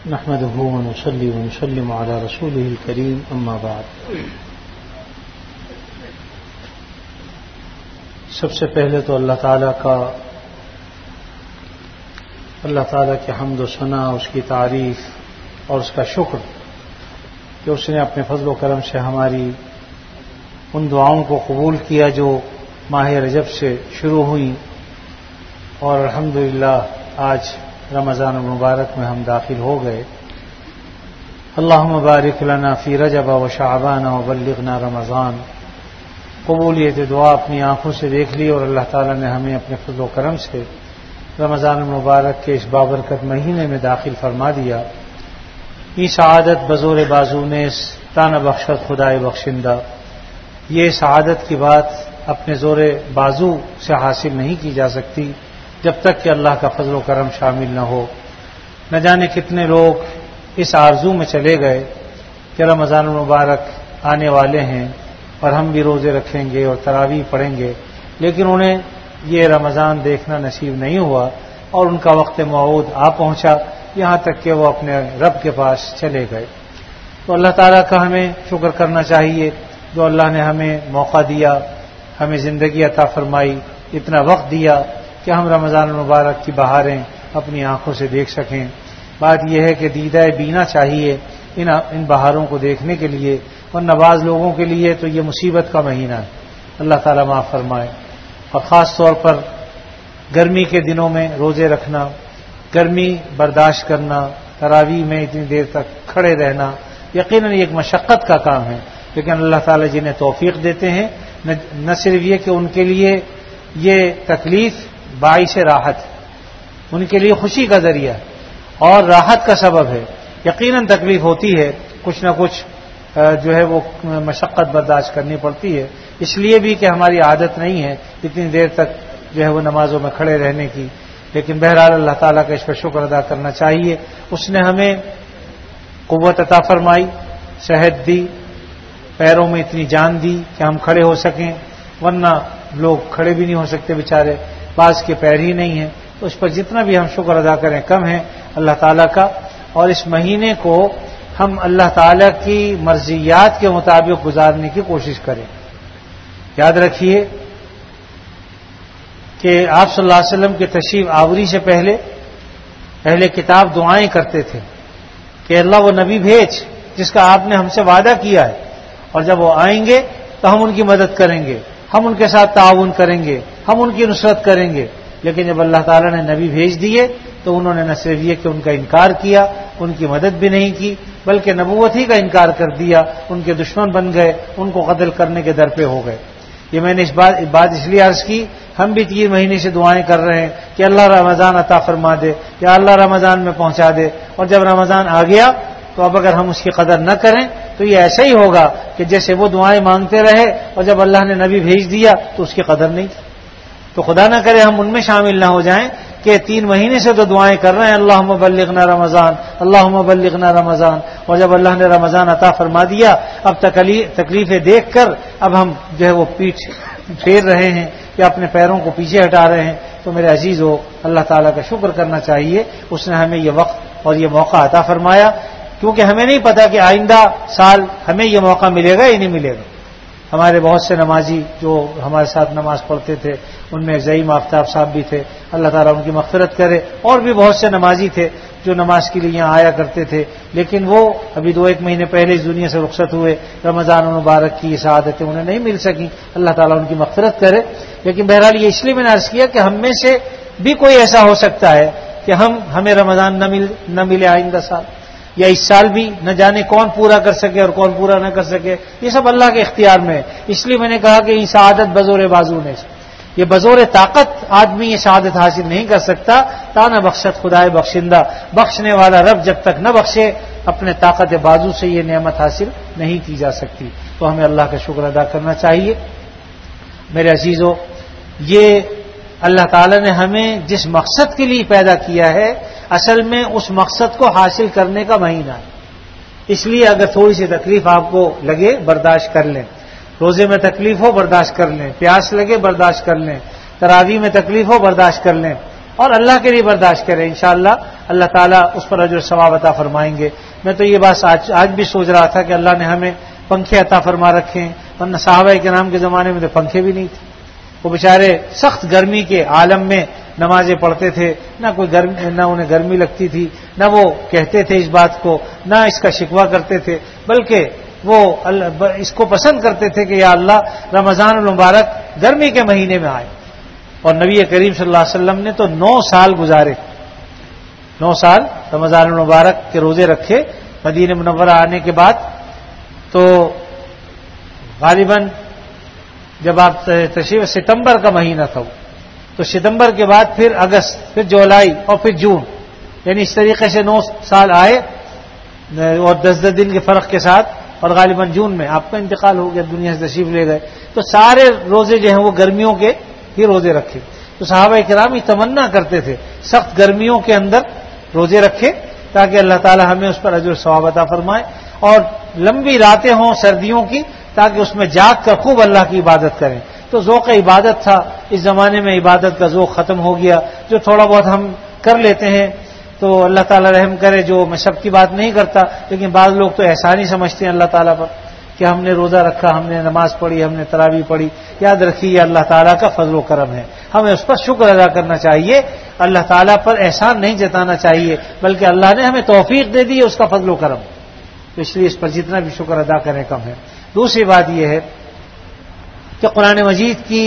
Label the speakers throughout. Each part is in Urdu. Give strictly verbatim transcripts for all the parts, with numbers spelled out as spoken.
Speaker 1: نحمده ونصلي ونسلم على رسوله الكريم اما بعد. سب سے پہلے تو اللہ تعالیٰ کا اللہ تعالیٰ کی حمد و ثنا، اس کی تعریف اور اس کا شکر کہ اس نے اپنے فضل و کرم سے ہماری ان دعاؤں کو قبول کیا جو ماہ رجب سے شروع ہوئی، اور الحمدللہ آج رمضان المبارک میں ہم داخل ہو گئے. اللہم بارک لنا فی رجب و شعبان و بلغنا رمضان. قبولیت دعا اپنی آنکھوں سے دیکھ لی اور اللہ تعالیٰ نے ہمیں اپنے فضل و کرم سے رمضان المبارک کے اس بابرکت مہینے میں داخل فرما دیا. یہ سعادت بزور بازو نے تانا بخشت خدائے بخشندہ. یہ سعادت کی بات اپنے زور بازو سے حاصل نہیں کی جا سکتی جب تک کہ اللہ کا فضل و کرم شامل نہ ہو. نہ جانے کتنے لوگ اس آرزو میں چلے گئے کہ رمضان المبارک آنے والے ہیں اور ہم بھی روزے رکھیں گے اور تراویح پڑھیں گے، لیکن انہیں یہ رمضان دیکھنا نصیب نہیں ہوا اور ان کا وقت موعود آ پہنچا، یہاں تک کہ وہ اپنے رب کے پاس چلے گئے. تو اللہ تعالیٰ کا ہمیں شکر کرنا چاہیے جو اللہ نے ہمیں موقع دیا، ہمیں زندگی عطا فرمائی، اتنا وقت دیا کہ ہم رمضان المبارک کی بہاریں اپنی آنکھوں سے دیکھ سکیں. بات یہ ہے کہ دیدہ بینا چاہیے ان ان بہاروں کو دیکھنے کے لیے، اور نواز لوگوں کے لیے تو یہ مصیبت کا مہینہ ہے. اللہ تعالیٰ معاف فرمائے. اور خاص طور پر گرمی کے دنوں میں روزے رکھنا، گرمی برداشت کرنا، تراویح میں اتنی دیر تک کھڑے رہنا یقیناً ایک مشقت کا کام ہے، لیکن اللہ تعالیٰ جنہیں توفیق دیتے ہیں نہ صرف یہ کہ ان کے لیے یہ تکلیف باعث راحت، ان کے لیے خوشی کا ذریعہ اور راحت کا سبب ہے. یقیناً تکلیف ہوتی ہے، کچھ نہ کچھ جو ہے وہ مشقت برداشت کرنی پڑتی ہے، اس لیے بھی کہ ہماری عادت نہیں ہے اتنی دیر تک جو ہے وہ نمازوں میں کھڑے رہنے کی. لیکن بہرحال اللہ تعالیٰ کا اس پر شکر ادا کرنا چاہیے. اس نے ہمیں قوت عطا فرمائی، صحت دی، پیروں میں اتنی جان دی کہ ہم کھڑے ہو سکیں، ورنہ لوگ کھڑے بھی نہیں ہو سکتے بیچارے، بعض کے پیر ہی نہیں ہیں. تو اس پر جتنا بھی ہم شکر ادا کریں کم ہے اللہ تعالیٰ کا. اور اس مہینے کو ہم اللہ تعالیٰ کی مرضیات کے مطابق گزارنے کی کوشش کریں. یاد رکھیے کہ آپ صلی اللہ علیہ وسلم کی تشریف آوری سے پہلے اہل کتاب دعائیں کرتے تھے کہ اللہ وہ نبی بھیج جس کا آپ نے ہم سے وعدہ کیا ہے، اور جب وہ آئیں گے تو ہم ان کی مدد کریں گے، ہم ان کے ساتھ تعاون کریں گے، ہم ان کی نصرت کریں گے. لیکن جب اللہ تعالیٰ نے نبی بھیج دیے تو انہوں نے نہ صرف یہ کہ ان کا انکار کیا، ان کی مدد بھی نہیں کی، بلکہ نبوت ہی کا انکار کر دیا، ان کے دشمن بن گئے، ان کو قتل کرنے کے در پہ ہو گئے. یہ میں نے اس بات بات اس لیے عرض کی، ہم بھی تین مہینے سے دعائیں کر رہے ہیں کہ اللہ رمضان عطا فرما دے یا اللہ رمضان میں پہنچا دے، اور جب رمضان آ گیا تو اب اگر ہم اس کی قدر نہ کریں تو یہ ایسا ہی ہوگا کہ جیسے وہ دعائیں مانگتے رہے اور جب اللہ نے نبی بھیج دیا تو اس کی قدر نہیں. تو خدا نہ کرے ہم ان میں شامل نہ ہو جائیں کہ تین مہینے سے تو دعائیں کر رہے ہیں اللہم بلغنا رمضان اللہم بلغنا رمضان، اور جب اللہ نے رمضان عطا فرما دیا اب تکلیفیں دیکھ کر اب ہم جو ہے وہ پیٹھ پھیر رہے ہیں یا اپنے پیروں کو پیچھے ہٹا رہے ہیں. تو میرے عزیزو اللہ تعالیٰ کا شکر کرنا چاہیے، اس نے ہمیں یہ وقت اور یہ موقع عطا فرمایا، کیونکہ ہمیں نہیں پتا کہ آئندہ سال ہمیں یہ موقع ملے گا یا نہیں ملے گا. ہمارے بہت سے نمازی جو ہمارے ساتھ نماز پڑھتے تھے ان میں زعیم آفتاب صاحب بھی تھے، اللہ تعالیٰ ان کی مغفرت کرے، اور بھی بہت سے نمازی تھے جو نماز کے لیے یہاں آیا کرتے تھے، لیکن وہ ابھی دو ایک مہینے پہلے اس دنیا سے رخصت ہوئے. رمضان المبارک کی سعادتیں انہیں نہیں مل سکیں، اللہ تعالیٰ ان کی مغفرت کرے. لیکن بہرحال یہ اس لیے میں نے عرض کیا کہ ہم میں سے بھی کوئی ایسا ہو سکتا ہے کہ ہم ہمیں رمضان نہ مل نہ ملے آئندہ سال، یا اس سال بھی نہ جانے کون پورا کر سکے اور کون پورا نہ کر سکے. یہ سب اللہ کے اختیار میں ہے. اس لیے میں نے کہا کہ یہ سعادت بزور بازو نے، یہ بزور طاقت آدمی یہ سعادت حاصل نہیں کر سکتا. تانا بخشت خدائے بخشندہ، بخشنے والا رب جب تک نہ بخشے اپنے طاقت بازو سے یہ نعمت حاصل نہیں کی جا سکتی. تو ہمیں اللہ کا شکر ادا کرنا چاہیے. میرے عزیزو، یہ اللہ تعالی نے ہمیں جس مقصد کے لیے پیدا کیا ہے اصل میں اس مقصد کو حاصل کرنے کا مہینہ ہے. اس لیے اگر تھوڑی سی تکلیف آپ کو لگے برداشت کر لیں، روزے میں تکلیف ہو برداشت کر لیں، پیاس لگے برداشت کر لیں، تراویح میں تکلیف ہو برداشت کر لیں، اور اللہ کے لیے برداشت کرے، انشاءاللہ اللہ تعالیٰ اس پر اجر و ثواب عطا فرمائیں گے۔ میں تو یہ بات آج, آج بھی سوچ رہا تھا کہ اللہ نے ہمیں پنکھے عطا فرما رکھے ہیں، ورنہ صحابہ کرام کے زمانے میں تو پنکھے بھی نہیں تھے، وہ بیچارے سخت گرمی کے عالم میں نمازیں پڑھتے تھے، نہ کوئی گرمی نہ انہیں گرمی لگتی تھی، نہ وہ کہتے تھے اس بات کو، نہ اس کا شکوہ کرتے تھے، بلکہ وہ اس کو پسند کرتے تھے کہ یا اللہ رمضان المبارک گرمی کے مہینے میں آئے۔ اور نبی کریم صلی اللہ علیہ وسلم نے تو نو سال گزارے، نو سال رمضان المبارک کے روزے رکھے مدینہ منورہ آنے کے بعد۔ تو غالباً جب آپ تشریف ستمبر کا مہینہ تھا، تو ستمبر کے بعد پھر اگست، پھر جولائی اور پھر جون، یعنی اس طریقے سے نو سال آئے اور دس دس دن کے فرق کے ساتھ، اور غالباً جون میں آپ کا انتقال ہو گیا، دنیا سے تشریف لے گئے۔ تو سارے روزے جو ہیں وہ گرمیوں کے ہی روزے رکھے۔ تو صحابہ کرام یہ تمنا کرتے تھے سخت گرمیوں کے اندر روزے رکھے تاکہ اللہ تعالی ہمیں اس پر اجر و ثواب عطا فرمائے، اور لمبی راتیں ہوں سردیوں کی تاکہ اس میں جاگ کر خوب اللہ کی عبادت کریں۔ تو ذوق عبادت تھا، اس زمانے میں عبادت کا ذوق ختم ہو گیا، جو تھوڑا بہت ہم کر لیتے ہیں تو اللہ تعالیٰ رحم کرے، جو میں سب کی بات نہیں کرتا، لیکن بعض لوگ تو احسانی سمجھتے ہیں اللہ تعالیٰ پر کہ ہم نے روزہ رکھا، ہم نے نماز پڑھی، ہم نے تراویح پڑھی۔ یاد رکھیے یہ اللہ تعالیٰ کا فضل و کرم ہے، ہمیں اس پر شکر ادا کرنا چاہیے، اللہ تعالیٰ پر احسان نہیں جتانا چاہیے، بلکہ اللہ نے ہمیں توفیق دے دی ہے، اس کا فضل و کرم، تو اس لیے اس پر جتنا بھی شکر ادا کریں کم ہے۔ دوسری بات یہ ہے کہ قرآن مجید کی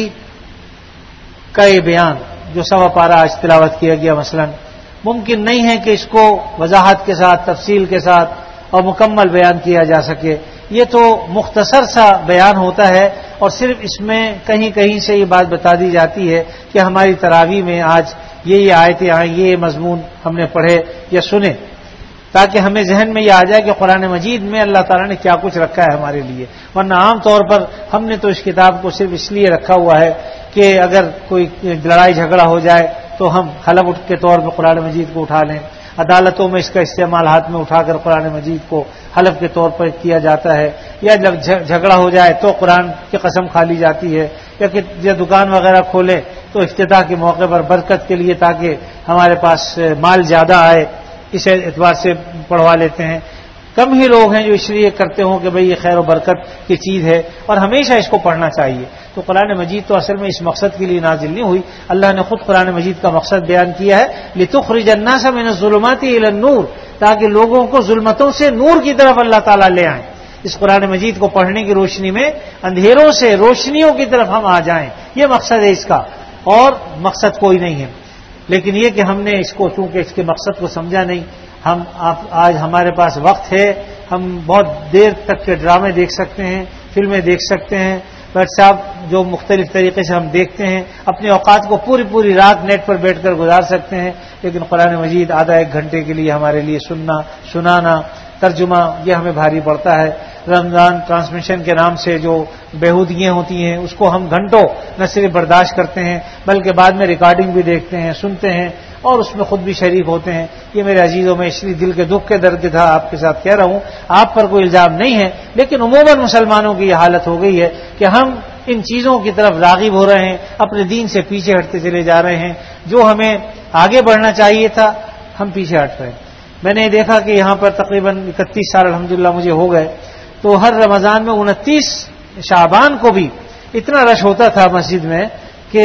Speaker 1: کا یہ بیان جو سوا پارہ آج تلاوت کیا گیا مثلا، ممکن نہیں ہے کہ اس کو وضاحت کے ساتھ، تفصیل کے ساتھ اور مکمل بیان کیا جا سکے، یہ تو مختصر سا بیان ہوتا ہے، اور صرف اس میں کہیں کہیں سے یہ بات بتا دی جاتی ہے کہ ہماری تراویح میں آج یہ یہ آیتیں آئیں، یہ مضمون ہم نے پڑھے یا سنے، تاکہ ہمیں ذہن میں یہ آ جائے کہ قرآن مجید میں اللہ تعالیٰ نے کیا کچھ رکھا ہے ہمارے لیے۔ ورنہ عام طور پر ہم نے تو اس کتاب کو صرف اس لیے رکھا ہوا ہے کہ اگر کوئی لڑائی جھگڑا ہو جائے تو ہم حلف اٹھ کے طور پہ قرآن مجید کو اٹھا لیں، عدالتوں میں اس کا استعمال ہاتھ میں اٹھا کر قرآن مجید کو حلف کے طور پر کیا جاتا ہے، یا جب جھگڑا ہو جائے تو قرآن کی قسم کھا لی جاتی ہے، یا کہ یہ دکان وغیرہ کھولیں تو افتتاح کے موقع پر برکت کے لیے تاکہ ہمارے پاس مال زیادہ آئے، اس اعتبار سے پڑھوا لیتے ہیں۔ کم ہی لوگ ہیں جو اس لیے کرتے ہوں کہ بھئی یہ خیر و برکت کی چیز ہے اور ہمیشہ اس کو پڑھنا چاہیے۔ تو قرآن مجید تو اصل میں اس مقصد کے لیے نازل نہیں ہوئی، اللہ نے خود قرآن مجید کا مقصد بیان کیا ہے، لِتُخْرِجَ النَّاسَ مِنَ الظُّلُمَاتِ إِلَى النُّورِ، تاکہ لوگوں کو ظلمتوں سے نور کی طرف اللہ تعالیٰ لے آئیں۔ اس قرآن مجید کو پڑھنے کی روشنی میں اندھیروں سے روشنیوں کی طرف ہم آ جائیں، یہ مقصد ہے اس کا، اور مقصد کوئی نہیں ہے۔ لیکن یہ کہ ہم نے اس کو چونکہ اس کے مقصد کو سمجھا نہیں، ہم آپ آج ہمارے پاس وقت ہے، ہم بہت دیر تک کے ڈرامے دیکھ سکتے ہیں، فلمیں دیکھ سکتے ہیں، واٹس ایپ جو مختلف طریقے سے ہم دیکھتے ہیں، اپنے اوقات کو پوری پوری رات نیٹ پر بیٹھ کر گزار سکتے ہیں، لیکن قرآن مجید آدھا ایک گھنٹے کے لیے ہمارے لیے سننا، سنانا، ترجمہ یہ ہمیں بھاری پڑتا ہے۔ رمضان ٹرانسمیشن کے نام سے جو بےہودگیاں ہوتی ہیں اس کو ہم گھنٹوں نہ صرف برداشت کرتے ہیں بلکہ بعد میں ریکارڈنگ بھی دیکھتے ہیں، سنتے ہیں اور اس میں خود بھی شریک ہوتے ہیں۔ یہ میرے عزیزوں میں اس لیے دل کے دکھ کے درد تھا آپ کے ساتھ کہہ رہا ہوں، آپ پر کوئی الزام نہیں ہے، لیکن عموماً مسلمانوں کی یہ حالت ہو گئی ہے کہ ہم ان چیزوں کی طرف راغب ہو رہے ہیں، اپنے دین سے پیچھے ہٹتے چلے جا رہے ہیں، جو ہمیں آگے بڑھنا چاہیے تھا ہم پیچھے ہٹ رہے ہیں۔ میں نے دیکھا کہ یہاں پر تقریباً اکتیس سال الحمدللہ مجھے ہو گئے، تو ہر رمضان میں انتیس شعبان کو بھی اتنا رش ہوتا تھا مسجد میں کہ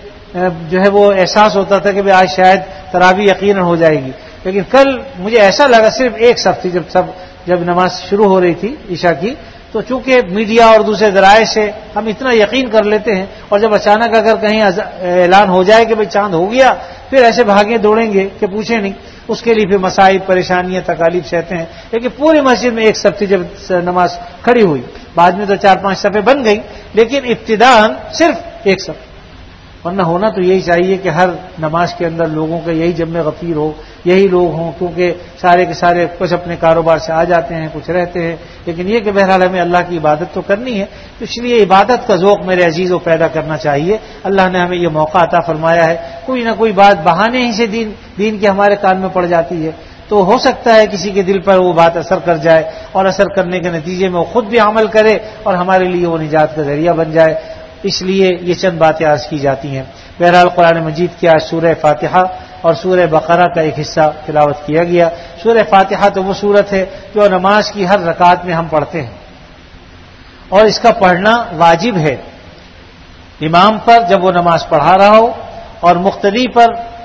Speaker 1: جو ہے وہ احساس ہوتا تھا کہ آج شاید تراویح یقیناً ہو جائے گی، لیکن کل مجھے ایسا لگا صرف ایک صف تھی، جب سب جب نماز شروع ہو رہی تھی عشاء کی، تو چونکہ میڈیا اور دوسرے ذرائع سے ہم اتنا یقین کر لیتے ہیں، اور جب اچانک اگر کہیں اعلان ہو جائے کہ بھئی چاند ہو گیا، پھر ایسے بھاگیں دوڑیں گے کہ پوچھیں نہیں، اس کے لیے پھر مصائب، پریشانیاں، تکالیف سہتے ہیں۔ لیکن پوری مسجد میں ایک صف تھی جب نماز کھڑی ہوئی، بعد میں تو چار پانچ صفیں بن گئی، لیکن ابتداءً صرف ایک صف۔ ورنہ ہونا تو یہی چاہیے کہ ہر نماز کے اندر لوگوں کا یہی جم غفیر ہو، یہی لوگ ہوں، کیونکہ سارے کے سارے کچھ اپنے کاروبار سے آ جاتے ہیں، کچھ رہتے ہیں، لیکن یہ کہ بہرحال ہمیں اللہ کی عبادت تو کرنی ہے، تو اس لیے عبادت کا ذوق میرے عزیزوں پیدا کرنا چاہیے۔ اللہ نے ہمیں یہ موقع عطا فرمایا ہے، کوئی نہ کوئی بات بہانے ہی سے دین دین کے ہمارے کان میں پڑ جاتی ہے، تو ہو سکتا ہے کسی کے دل پر وہ بات اثر کر جائے، اور اثر کرنے کے نتیجے میں وہ خود بھی عمل کرے اور ہمارے لیے وہ نجات کا ذریعہ بن جائے۔ اس لیے یہ چند باتیں عرض کی جاتی ہیں۔ بہرحال قرآن مجید کی آج سورہ فاتحہ اور سورہ بقرہ کا ایک حصہ تلاوت کیا گیا. سورہ فاتحہ تو وہ سورت ہے جو نماز کی ہر رکعت میں ہم پڑھتے ہیں اور اس کا پڑھنا واجب ہے امام پر جب وہ نماز پڑھا رہا ہو اور مقتدی پر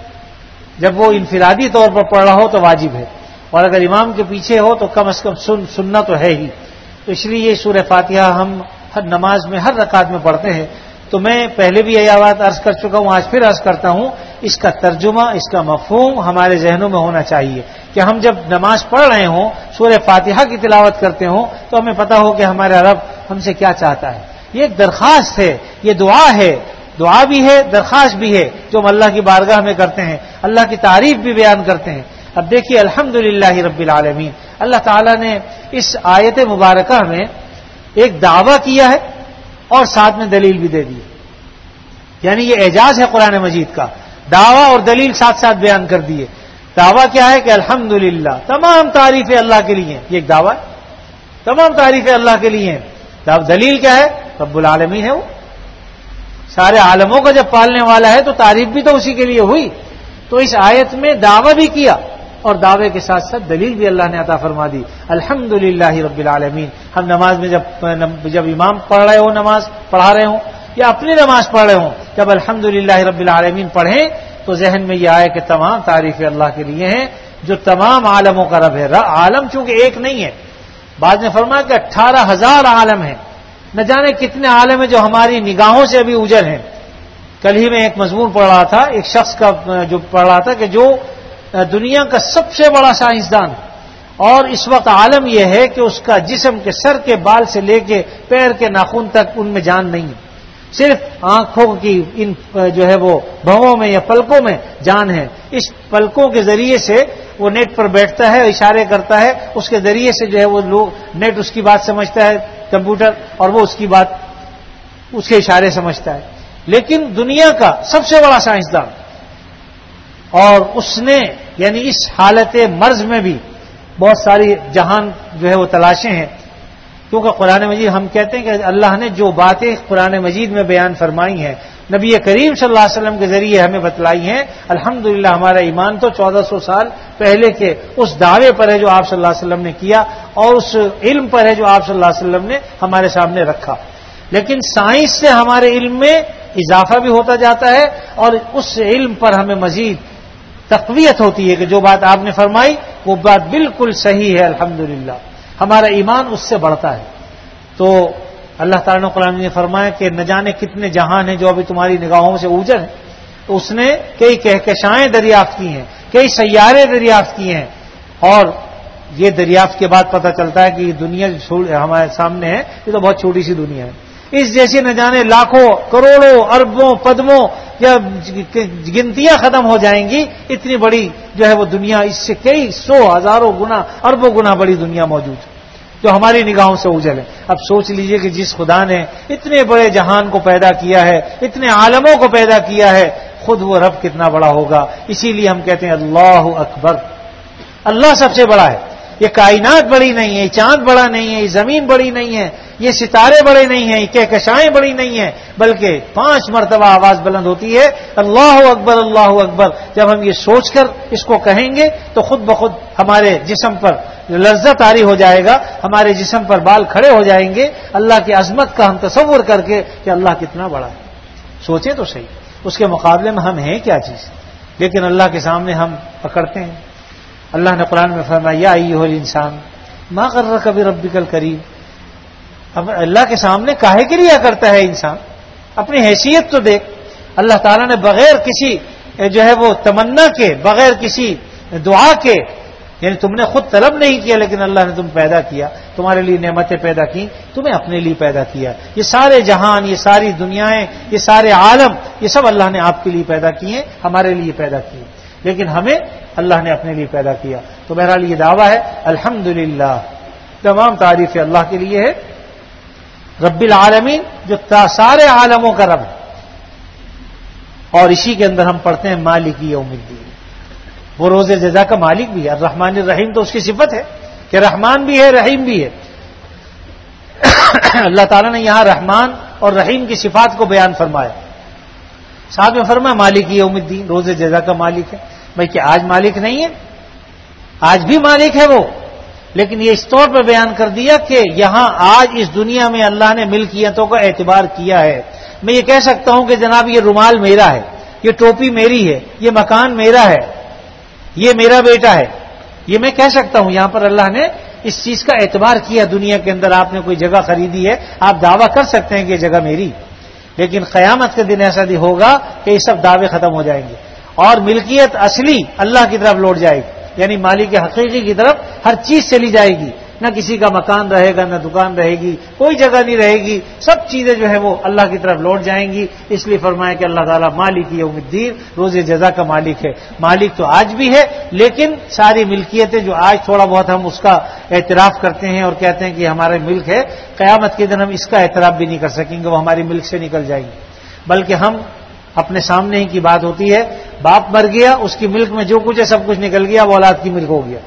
Speaker 1: جب وہ انفرادی طور پر پڑھ رہا ہو تو واجب ہے, اور اگر امام کے پیچھے ہو تو کم از کم سن سننا تو ہے ہی. تو اس لیے یہ سورہ فاتحہ ہم ہر نماز میں ہر رکعت میں پڑھتے ہیں. تو میں پہلے بھی یہ بات عرض کر چکا ہوں, آج پھر عرض کرتا ہوں, اس کا ترجمہ اس کا مفہوم ہمارے ذہنوں میں ہونا چاہیے کہ ہم جب نماز پڑھ رہے ہوں سورہ فاتحہ کی تلاوت کرتے ہوں تو ہمیں پتہ ہو کہ ہمارا رب ہم سے کیا چاہتا ہے. یہ ایک درخواست ہے, یہ دعا ہے, دعا بھی ہے درخواست بھی ہے جو ہم اللہ کی بارگاہ میں کرتے ہیں, اللہ کی تعریف بھی بیان کرتے ہیں. اب دیکھیے الحمدللہ رب العالمین, اللہ تعالیٰ نے اس آیت مبارکہ میں ایک دعویٰ کیا ہے اور ساتھ میں دلیل بھی دے دی, یعنی یہ اعجاز ہے قرآن مجید کا, دعویٰ اور دلیل ساتھ ساتھ بیان کر دیے. دعویٰ کیا ہے کہ الحمدللہ تمام تعریفیں اللہ کے لیے ہیں, یہ ایک دعویٰ ہے, تمام تعریفیں اللہ کے لیے ہیں. دلیل کیا ہے؟ رب العالمین ہے, وہ سارے عالموں کا جب پالنے والا ہے تو تعریف بھی تو اسی کے لیے ہوئی. تو اس آیت میں دعویٰ بھی کیا اور دعوے کے ساتھ ساتھ دلیل بھی اللہ نے عطا فرما دی. الحمدللہ رب العالمین. ہم نماز میں جب جب امام پڑھ رہے ہوں, نماز پڑھا رہے ہوں یا اپنی نماز پڑھ رہے ہوں, جب الحمدللہ رب العالمین پڑھیں تو ذہن میں یہ آئے کہ تمام تعریفیں اللہ کے لیے ہیں جو تمام عالموں کا رب ہے. عالم چونکہ ایک نہیں ہے, بعد میں فرمایا کہ اٹھارہ ہزار عالم ہیں, نہ جانے کتنے عالم ہیں جو ہماری نگاہوں سے ابھی اوجھل ہیں. کل ہی میں ایک مضمون پڑھ رہا تھا, ایک شخص کا جو پڑھ رہا تھا کہ جو دنیا کا سب سے بڑا سائنسدان, اور اس وقت عالم یہ ہے کہ اس کا جسم کے سر کے بال سے لے کے پیر کے ناخن تک ان میں جان نہیں ہے, صرف آنکھوں کی ان جو ہے وہ بھووں میں یا پلکوں میں جان ہے. اس پلکوں کے ذریعے سے وہ نیٹ پر بیٹھتا ہے, اشارے کرتا ہے, اس کے ذریعے سے جو ہے وہ لوگ نیٹ اس کی بات سمجھتا ہے کمپیوٹر, اور وہ اس کی بات اس کے اشارے سمجھتا ہے. لیکن دنیا کا سب سے بڑا سائنسدان, اور اس نے یعنی اس حالت مرض میں بھی بہت ساری جہان جو ہے وہ تلاشیں ہیں, کیونکہ قرآن مجید ہم کہتے ہیں کہ اللہ نے جو باتیں قرآن مجید میں بیان فرمائی ہیں نبی کریم صلی اللہ علیہ وسلم کے ذریعے ہمیں بتلائی ہیں. الحمدللہ ہمارا ایمان تو چودہ سو سال پہلے کے اس دعوے پر ہے جو آپ صلی اللہ علیہ وسلم نے کیا, اور اس علم پر ہے جو آپ صلی اللہ علیہ وسلم نے ہمارے سامنے رکھا. لیکن سائنس سے ہمارے علم میں اضافہ بھی ہوتا جاتا ہے اور اس علم پر ہمیں مزید تقویت ہوتی ہے کہ جو بات آپ نے فرمائی وہ بات بالکل صحیح ہے. الحمدللہ ہمارا ایمان اس سے بڑھتا ہے. تو اللہ تعالیٰ نے قرآن میں فرمایا کہ نہ جانے کتنے جہان ہیں جو ابھی تمہاری نگاہوں سے اوجھل ہیں, تو اس نے کئی کہکشائیں دریافت کی ہیں, کئی سیارے دریافت کیے ہیں, اور یہ دریافت کے بعد پتہ چلتا ہے کہ یہ دنیا جو ہمارے سامنے ہے یہ تو بہت چھوٹی سی دنیا ہے. اس جیسی نہ جانے لاکھوں کروڑوں اربوں پدموں یا گنتیاں ختم ہو جائیں گی, اتنی بڑی جو ہے وہ دنیا, اس سے کئی سو ہزاروں گنا اربوں گنا بڑی دنیا موجود ہے جو ہماری نگاہوں سے اوجھل ہے. اب سوچ لیجئے کہ جس خدا نے اتنے بڑے جہان کو پیدا کیا ہے, اتنے عالموں کو پیدا کیا ہے, خود وہ رب کتنا بڑا ہوگا. اسی لیے ہم کہتے ہیں اللہ اکبر, اللہ سب سے بڑا ہے. یہ کائنات بڑی نہیں ہے, یہ چاند بڑا نہیں ہے, یہ زمین بڑی نہیں ہے, یہ ستارے بڑے نہیں ہیں, یہ کہکشائیں بڑی نہیں ہیں, بلکہ پانچ مرتبہ آواز بلند ہوتی ہے اللہ اکبر اللہ اکبر. جب ہم یہ سوچ کر اس کو کہیں گے تو خود بخود ہمارے جسم پر لذت طاری ہو جائے گا, ہمارے جسم پر بال کھڑے ہو جائیں گے اللہ کی عظمت کا ہم تصور کر کے کہ اللہ کتنا بڑا ہے. سوچیں تو صحیح, اس کے مقابلے میں ہم ہیں کیا چیز, لیکن اللہ کے سامنے ہم پکڑتے ہیں. اللہ نے قرآن میں فرمایا یا ایھا الانسان ما غرک بربک الکریم. اب اللہ کے سامنے کاہے کے لیے کرتا ہے انسان, اپنی حیثیت تو دیکھ. اللہ تعالیٰ نے بغیر کسی جو ہے وہ تمنا کے, بغیر کسی دعا کے, یعنی تم نے خود طلب نہیں کیا لیکن اللہ نے تم پیدا کیا, تمہارے لیے نعمتیں پیدا کی, تمہیں اپنے لیے پیدا کیا. یہ سارے جہان, یہ ساری دنیایں, یہ سارے عالم, یہ سب اللہ نے آپ کے لیے پیدا کیے, ہمارے لیے پیدا کیے, لیکن ہمیں اللہ نے اپنے لیے پیدا کیا. تو بہرحال یہ دعویٰ ہے الحمدللہ, تمام تعریفیں اللہ کے لیے ہے, رب العالمین جو سارے عالموں کا رب ہے. اور اسی کے اندر ہم پڑھتے ہیں مالک یوم الدین, وہ روز جزا کا مالک بھی ہے. الرحمن الرحیم تو اس کی صفت ہے کہ رحمان بھی ہے رحیم بھی ہے. اللہ تعالیٰ نے یہاں رحمان اور رحیم کی صفات کو بیان فرمایا. ساتھ میں فرمایا مالک یوم الدین، روز جزا کا مالک ہے۔ بھائی کیا آج مالک نہیں ہے؟ آج بھی مالک ہے وہ، لیکن یہ اس طور پہ بیان کر دیا کہ یہاں آج اس دنیا میں اللہ نے ملکیتوں کا اعتبار کیا ہے۔ میں یہ کہہ سکتا ہوں کہ جناب یہ رومال میرا ہے، یہ ٹوپی میری ہے، یہ مکان میرا ہے، یہ میرا بیٹا ہے، یہ میں کہہ سکتا ہوں۔ یہاں پر اللہ نے اس چیز کا اعتبار کیا دنیا کے اندر۔ آپ نے کوئی جگہ خریدی ہے، آپ دعویٰ کر سکتے ہیں کہ یہ جگہ میری، لیکن قیامت کے دن ایسا بھی ہوگا کہ یہ سب دعوے ختم ہو جائیں گے اور ملکیت اصلی اللہ کی طرف لوٹ جائے گی، یعنی مالک حقیقی کی طرف ہر چیز چلی جائے گی۔ نہ کسی کا مکان رہے گا، نہ دکان رہے گی، کوئی جگہ نہیں رہے گی، سب چیزیں جو ہے وہ اللہ کی طرف لوٹ جائیں گی۔ اس لیے فرمایا کہ اللہ تعالیٰ مالک یوم الدین، روز جزا کا مالک ہے۔ مالک تو آج بھی ہے، لیکن ساری ملکیتیں جو آج تھوڑا بہت ہم اس کا اعتراف کرتے ہیں اور کہتے ہیں کہ ہمارا ملک ہے، قیامت کے دن ہم اس کا اعتراف بھی نہیں کر سکیں گے، وہ ہماری ملک سے نکل جائیں گے۔ بلکہ ہم اپنے سامنے ہی کی بات ہوتی ہے، باپ مر گیا، اس کی ملک میں جو کچھ ہے سب کچھ نکل گیا، وہ اولاد کی ملک ہو گیا۔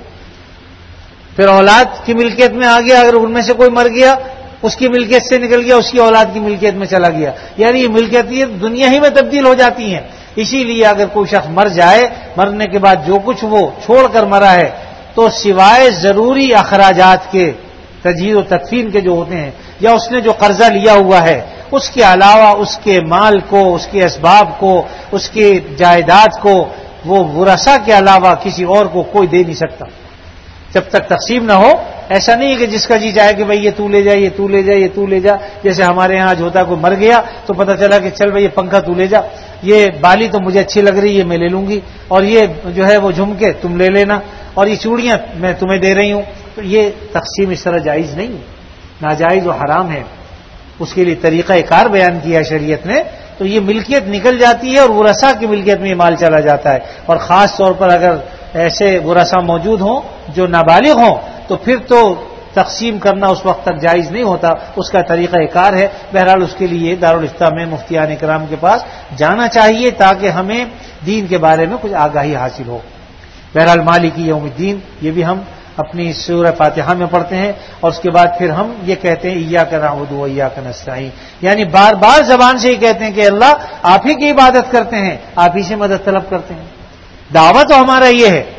Speaker 1: پھر اولاد کی ملکیت میں آ گیا، اگر ان میں سے کوئی مر گیا، اس کی ملکیت سے نکل گیا، اس کی اولاد کی ملکیت میں چلا گیا، یعنی یہ ملکیت دنیا ہی میں تبدیل ہو جاتی ہیں۔ اسی لیے اگر کوئی شخص مر جائے، مرنے کے بعد جو کچھ وہ چھوڑ کر مرا ہے، تو سوائے ضروری اخراجات کے، تجہیز و تدفین کے جو ہوتے ہیں، یا اس نے جو قرضہ لیا ہوا ہے، اس کے علاوہ اس کے مال کو، اس کے اسباب کو، اس کی جائیداد کو، وہ ورثہ کے علاوہ کسی اور کو کوئی دے نہیں سکتا جب تک تقسیم نہ ہو۔ ایسا نہیں ہے کہ جس کا جی چاہے کہ بھائی یہ تو لے جا، یہ تو لے جا، یہ تو لے جا۔ جیسے ہمارے یہاں آج ہوتا ہے، کوئی مر گیا تو پتہ چلا کہ چل بھائی یہ پنکھا تو لے جا، یہ بالی تو مجھے اچھی لگ رہی ہے میں لے لوں گی، اور یہ جو ہے وہ جھمکے تم لے لینا، اور یہ چوڑیاں میں تمہیں دے رہی ہوں۔ تو یہ تقسیم اس طرح جائز نہیں ہے، ناجائز و حرام ہے۔ اس کے لیے طریقہ کار بیان کیا شریعت نے۔ تو یہ ملکیت نکل جاتی ہے اور ورثہ کی ملکیت میں یہ مال چلا جاتا ہے، اور خاص طور پر اگر ایسے ورثہ موجود ہوں جو نابالغ ہوں تو پھر تو تقسیم کرنا اس وقت تک جائز نہیں ہوتا، اس کا طریقہ کار ہے۔ بہرحال اس کے لیے دارالفتہ میں مفتیان کرام کے پاس جانا چاہیے تاکہ ہمیں دین کے بارے میں کچھ آگاہی حاصل ہو۔ بہرحال مالک یوم الدین یہ بھی ہم اپنی سورہ فاتحہ میں پڑھتے ہیں، اور اس کے بعد پھر ہم یہ کہتے ہیں ایاک نعبد و ایاک نستعین، یعنی بار بار زبان سے یہ کہتے ہیں کہ اللہ آپ ہی کی عبادت کرتے ہیں، آپ ہی سے مدد طلب کرتے ہیں۔ دعویٰ تو ہمارا یہ ہے،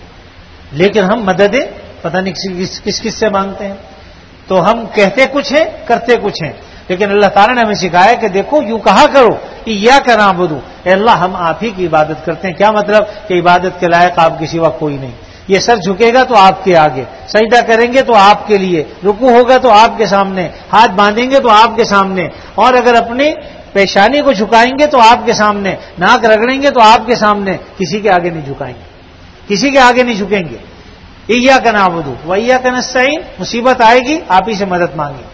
Speaker 1: لیکن ہم مددیں پتہ نہیں کس کس کس سے مانگتے ہیں۔ تو ہم کہتے کچھ ہیں، کرتے کچھ ہیں، لیکن اللہ تعالیٰ نے ہمیں سکھایا کہ دیکھو یوں کہا کرو ایاک نعبد، اے اللہ ہم آپ ہی کی عبادت کرتے ہیں۔ کیا مطلب؟ کہ عبادت کے لائق آپ کے سوا کوئی نہیں۔ یہ سر جھکے گا تو آپ کے آگے، سجدہ کریں گے تو آپ کے لیے، رکوع ہوگا تو آپ کے سامنے، ہاتھ باندھیں گے تو آپ کے سامنے، اور اگر اپنی پیشانی کو جھکائیں گے تو آپ کے سامنے، ناک رگڑیں گے تو آپ کے سامنے، کسی کے آگے نہیں جھکائیں گے، کسی کے آگے نہیں جھکیں گے۔ ایاک نعبد و ایاک نستعین، مصیبت آئے گی آپ ہی سے مدد مانگیں،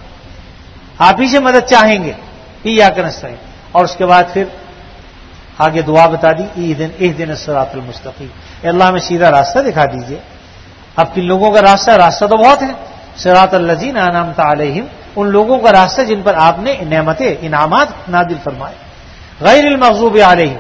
Speaker 1: آپ ہی سے مدد چاہیں گے، ایاک نستعین۔ اور اس کے بعد پھر آگے دعا بتا دی، اہدنا الصراط المستقیم، اے اللہ ہمیں سیدھا راستہ دکھا دیجئے۔ اب کن لوگوں کا راستہ؟ راستہ تو بہت ہے، صراط الذین انعمت علیہم، ان لوگوں کا راستہ جن پر آپ نے نعمتیں، انعامات نازل فرمائے، غیر المغضوب علیہم،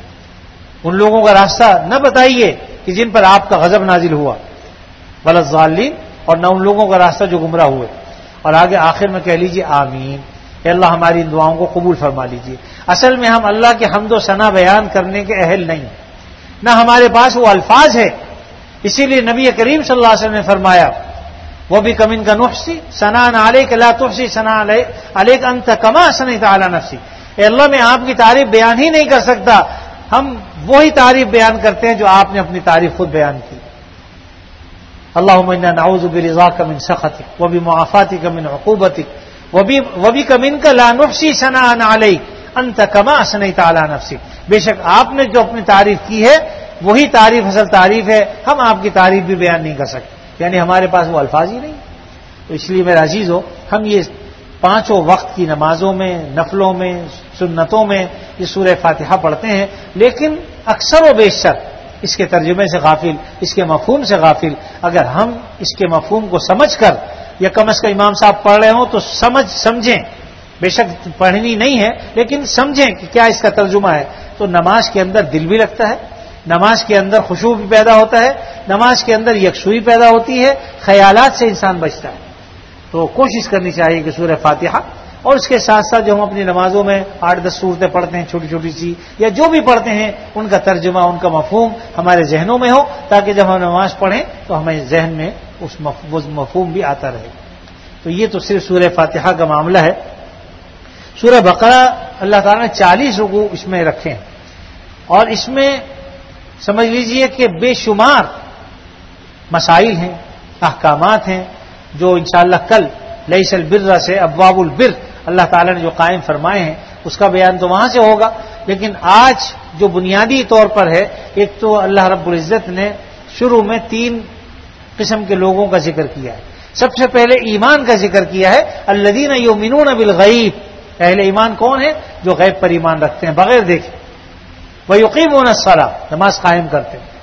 Speaker 1: ان لوگوں کا راستہ نہ بتائیے کہ جن پر آپ کا غضب نازل ہوا، ولا الضالین، اور نہ ان لوگوں کا راستہ جو گمراہ ہوئے۔ اور آگے آخر میں کہہ لیجئے آمین، کہ اللہ ہماری ان دعاؤں کو قبول فرما لیجئے۔ اصل میں ہم اللہ کے حمد و ثنا بیان کرنے کے اہل نہیں، نہ ہمارے پاس وہ الفاظ ہے، اسی لیے نبی کریم صلی اللہ علیہ وسلم نے فرمایا وہ بھی کمن کا نحسی ثناء علیک لا تحصی ثناء علیک انت کما اثنیت علی نفسی، اے اللہ میں آپ کی تعریف بیان ہی نہیں کر سکتا، ہم وہی تعریف بیان کرتے ہیں جو آپ نے اپنی تعریف خود بیان کی۔ اللهم انا نعوذ برضاك من سخطك وبمعافاتك من عقوبتك وبك منك لا نحصي ثناء عليك انت كما اثنيت على نفسك، بے شک آپ نے جو اپنی تعریف کی ہے وہی تعریف اصل تعریف ہے، ہم آپ کی تعریف بھی بیان نہیں کر سکتے، یعنی ہمارے پاس وہ الفاظ ہی نہیں۔ تو اس لیے میرے عزیز ہو، ہم یہ پانچوں وقت کی نمازوں میں، نفلوں میں، سنتوں میں یہ سورہ فاتحہ پڑھتے ہیں، لیکن اکثر و بیشتر اس کے ترجمے سے غافل، اس کے مفہوم سے غافل۔ اگر ہم اس کے مفہوم کو سمجھ کر، یا کم از کم امام صاحب پڑھ رہے ہوں تو سمجھ سمجھیں، بے شک پڑھنی نہیں ہے لیکن سمجھیں کہ کیا اس کا ترجمہ ہے، تو نماز کے اندر دل بھی لگتا ہے، نماز کے اندر خشوع بھی پیدا ہوتا ہے، نماز کے اندر یکسوئی پیدا ہوتی ہے، خیالات سے انسان بچتا ہے۔ تو کوشش کرنی چاہیے کہ سورہ فاتحہ اور اس کے ساتھ ساتھ جو ہم اپنی نمازوں میں آٹھ دس صورتیں پڑھتے ہیں چھوٹی چھوٹی سی یا جو بھی پڑھتے ہیں ان کا ترجمہ ان کا مفہوم ہمارے ذہنوں میں ہو تاکہ جب ہم نماز پڑھیں تو ہمیں ذہن میں اس مفہوم بھی آتا رہے. تو یہ تو صرف سورہ فاتحہ کا معاملہ ہے. سورہ بقرہ اللہ تعالیٰ نے چالیس رکوع اس میں رکھے ہیں اور اس میں سمجھ لیجئے کہ بے شمار مسائل ہیں احکامات ہیں جو انشاءاللہ کل لیس البر سے ابواب البر اللہ تعالیٰ نے جو قائم فرمائے ہیں اس کا بیان تو وہاں سے ہوگا. لیکن آج جو بنیادی طور پر ہے ایک تو اللہ رب العزت نے شروع میں تین قسم کے لوگوں کا ذکر کیا ہے. سب سے پہلے ایمان کا ذکر کیا ہے. الذین یؤمنون بالغیب، اہل ایمان کون ہے؟ جو غیب پر ایمان رکھتے ہیں بغیر دیکھے. ویقیمون الصلاۃ، نماز قائم کرتے ہیں.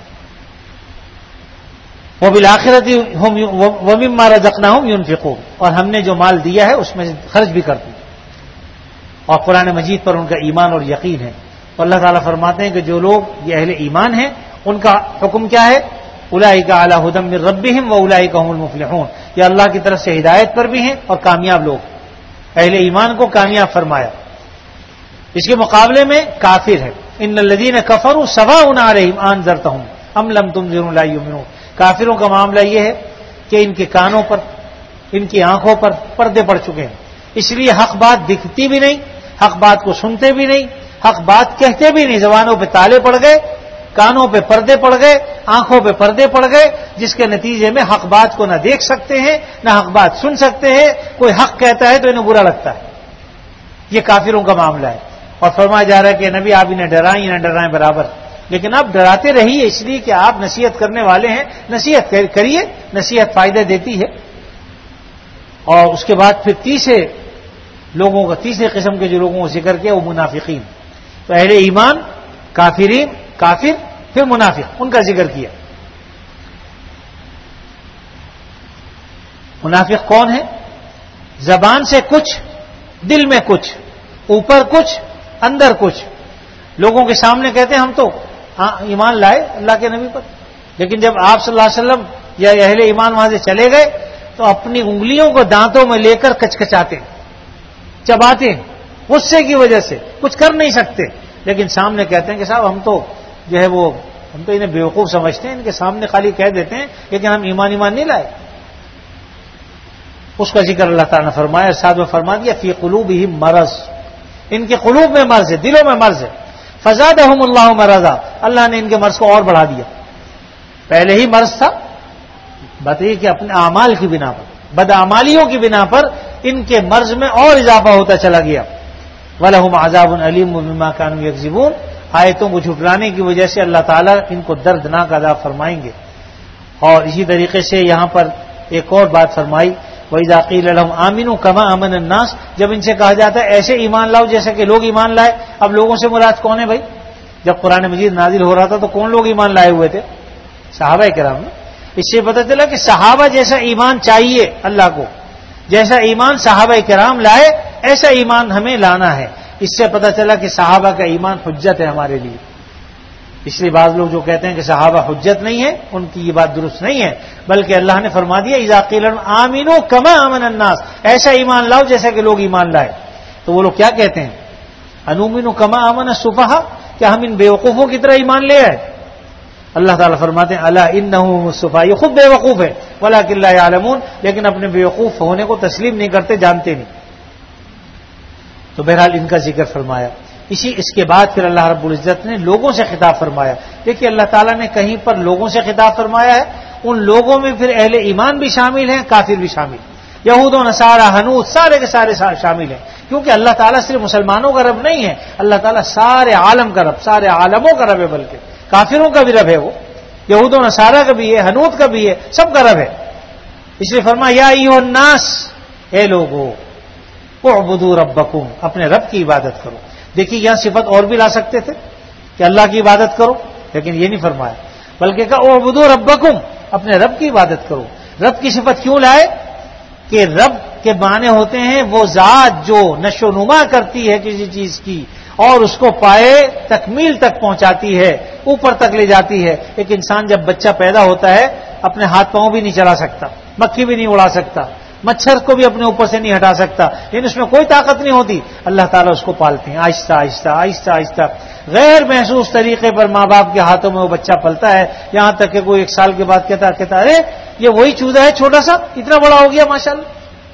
Speaker 1: وبالآخرۃ ہم ومما رزقناہم ینفقون، اور ہم نے جو مال دیا ہے اس میں خرچ بھی کرتے ہیں اور قرآن مجید پر ان کا ایمان اور یقین ہے. تو اللہ تعالیٰ فرماتے ہیں کہ جو لوگ یہ اہل ایمان ہیں ان کا حکم کیا ہے؟ اولئک علی ھدی من ربہم واولئک هم المفلحون، یہ اللہ کی طرف سے ہدایت پر بھی ہیں اور کامیاب لوگ. اہل ایمان کو کامیاب فرمایا. اس کے مقابلے میں کافر ہے. ان الذین کفروا سواء علیہم انذرتہم ام لم تنذرهم لا یؤمنون. کافروں کا معاملہ یہ ہے کہ ان کے کانوں پر ان کی آنکھوں پر پردے پڑ چکے ہیں، اس لیے حق بات دکھتی بھی نہیں، حق بات کو سنتے بھی نہیں، حق بات کہتے بھی نہیں. زبانوں پہ تالے پڑ گئے، کانوں پہ پردے پڑ گئے، آنکھوں پہ پردے پڑ گئے، جس کے نتیجے میں حق بات کو نہ دیکھ سکتے ہیں نہ حق بات سن سکتے ہیں. کوئی حق کہتا ہے تو انہیں برا لگتا ہے. یہ کافروں کا معاملہ ہے. اور فرمایا جا رہا ہے کہ نبی آپ انہیں ڈرائیں نہ ڈرائیں برابر، لیکن آپ ڈراتے رہیے اس لیے کہ آپ نصیحت کرنے والے ہیں. نصیحت کریے، نصیحت فائدہ دیتی ہے. اور اس کے بعد پھر تیسرے لوگوں کا تیسرے قسم کے جو لوگوں کو ذکر کیا وہ منافقین. تو اہل ایمان، کافرین، کافر، پھر منافق، ان کا ذکر کیا. منافق کون ہے؟ زبان سے کچھ، دل میں کچھ، اوپر کچھ، اندر کچھ. لوگوں کے سامنے کہتے ہیں ہم تو ایمان لائے اللہ کے نبی پر، لیکن جب آپ صلی اللہ علیہ وسلم یا اہل ایمان وہاں سے چلے گئے تو اپنی انگلیوں کو دانتوں میں لے کر کچکچاتے ہیں، چباتے ہیں غصے کی وجہ سے، کچھ کر نہیں سکتے. لیکن سامنے کہتے ہیں کہ صاحب ہم تو جو ہے وہ ہم تو انہیں بیوقوف سمجھتے ہیں، ان کے سامنے خالی کہہ دیتے ہیں لیکن ہم ایمان ایمان نہیں لائے. اس کا ذکر اللہ تعالیٰ نے فرمایا، ارشاد میں فرما دیا فی قلوبہم مرض، ان کے قلوب میں مرض ہے، دلوں میں مرض ہے. فزادہم اللہ مرضا، اللہ نے ان کے مرض کو اور بڑھا دیا. پہلے ہی مرض تھا، بتائیے کہ اپنے اعمال کی بنا پر، بدعمالیوں کی بنا پر ان کے مرض میں اور اضافہ ہوتا چلا گیا. وَلَهُمْ عَذَابٌ أَلِيمٌ بِمَا كَانُوا يَكْذِبُونَ، آیتوں کو جھٹلانے کی وجہ سے اللہ تعالیٰ ان کو دردناک عذاب فرمائیں گے. اور اسی طریقے سے یہاں پر ایک اور بات فرمائی، وَإِذَا قِيلَ لَهُمْ آمِنُوا كَمَا آمَنَ النَّاسُ، جب ان سے کہا جاتا ہے ایسے ایمان لاؤ جیسا کہ لوگ ایمان لائے. اب لوگوں سے مراد کون ہے بھائی؟ جب قرآن مجید نازل ہو رہا تھا تو کون لوگ ایمان لائے ہوئے تھے؟ صحابہ کرام نے. اس سے پتہ چلا کہ صحابہ جیسا ایمان چاہیے اللہ کو، جیسا ایمان صحابہ کرام لائے ایسا ایمان ہمیں لانا ہے. اس سے پتہ چلا کہ صحابہ کا ایمان حجت ہے ہمارے لیے. اس لیے بعض لوگ جو کہتے ہیں کہ صحابہ حجت نہیں ہے، ان کی یہ بات درست نہیں ہے، بلکہ اللہ نے فرما دیا اذا قیل آمنوا کما آمن الناس، ایسا ایمان لاؤ جیسا کہ لوگ ایمان لائے. تو وہ لوگ کیا کہتے ہیں؟ انؤمن کما آمن السفہاء، کیا ہم ان بیوقوفوں کی طرح ایمان لے آئے؟ اللہ تعالیٰ فرماتے ہیں الا انہم السفہاء، یہ خود بیوقوف ہے، ولکن لا یعلمون، لیکن اپنے بیوقوف ہونے کو تسلیم نہیں کرتے، جانتے نہیں. تو بہرحال ان کا ذکر فرمایا. اسی اس کے بعد پھر اللہ رب العزت نے لوگوں سے خطاب فرمایا. دیکھیے اللہ تعالیٰ نے کہیں پر لوگوں سے خطاب فرمایا ہے، ان لوگوں میں پھر اہل ایمان بھی شامل ہیں، کافر بھی شامل، یہود و نصارہ، ہنود، سارے کے سارے شامل ہیں. کیونکہ اللہ تعالیٰ صرف مسلمانوں کا رب نہیں ہے، اللہ تعالیٰ سارے عالم کا رب، سارے عالموں کا رب ہے، بلکہ کافروں کا بھی رب ہے. وہ یہود و نصارہ کا بھی ہے، ہنود کا بھی ہے، سب کا رب ہے. اس لیے فرمایا یا ایھا الناس، اے لوگو، اعبدوا ربکم، اپنے رب کی عبادت کرو. دیکھیے یہاں صفت اور بھی لا سکتے تھے کہ اللہ کی عبادت کرو، لیکن یہ نہیں فرمایا، بلکہ کہا اعبدوا ربکم، اپنے رب کی عبادت کرو. رب کی صفت کیوں لائے؟ کہ رب کے معنی ہوتے ہیں وہ ذات جو نشو و نما کرتی ہے کسی چیز کی اور اس کو پائے تکمیل تک پہنچاتی ہے، اوپر تک لے جاتی ہے. ایک انسان جب بچہ پیدا ہوتا ہے اپنے ہاتھ پاؤں بھی نہیں چلا سکتا، مکھی بھی نہیں اڑا سکتا، مچھر کو بھی اپنے اوپر سے نہیں ہٹا سکتا، لیکن اس میں کوئی طاقت نہیں ہوتی، اللہ تعالیٰ اس کو پالتے ہیں آہستہ آہستہ آہستہ آہستہ غیر محسوس طریقے پر ماں باپ کے ہاتھوں میں وہ بچہ پلتا ہے، یہاں تک کہ کوئی ایک سال کے بعد کہتا کہتا ارے یہ وہی چوزا ہے چھوٹا سا، اتنا بڑا ہو گیا ماشاءاللہ.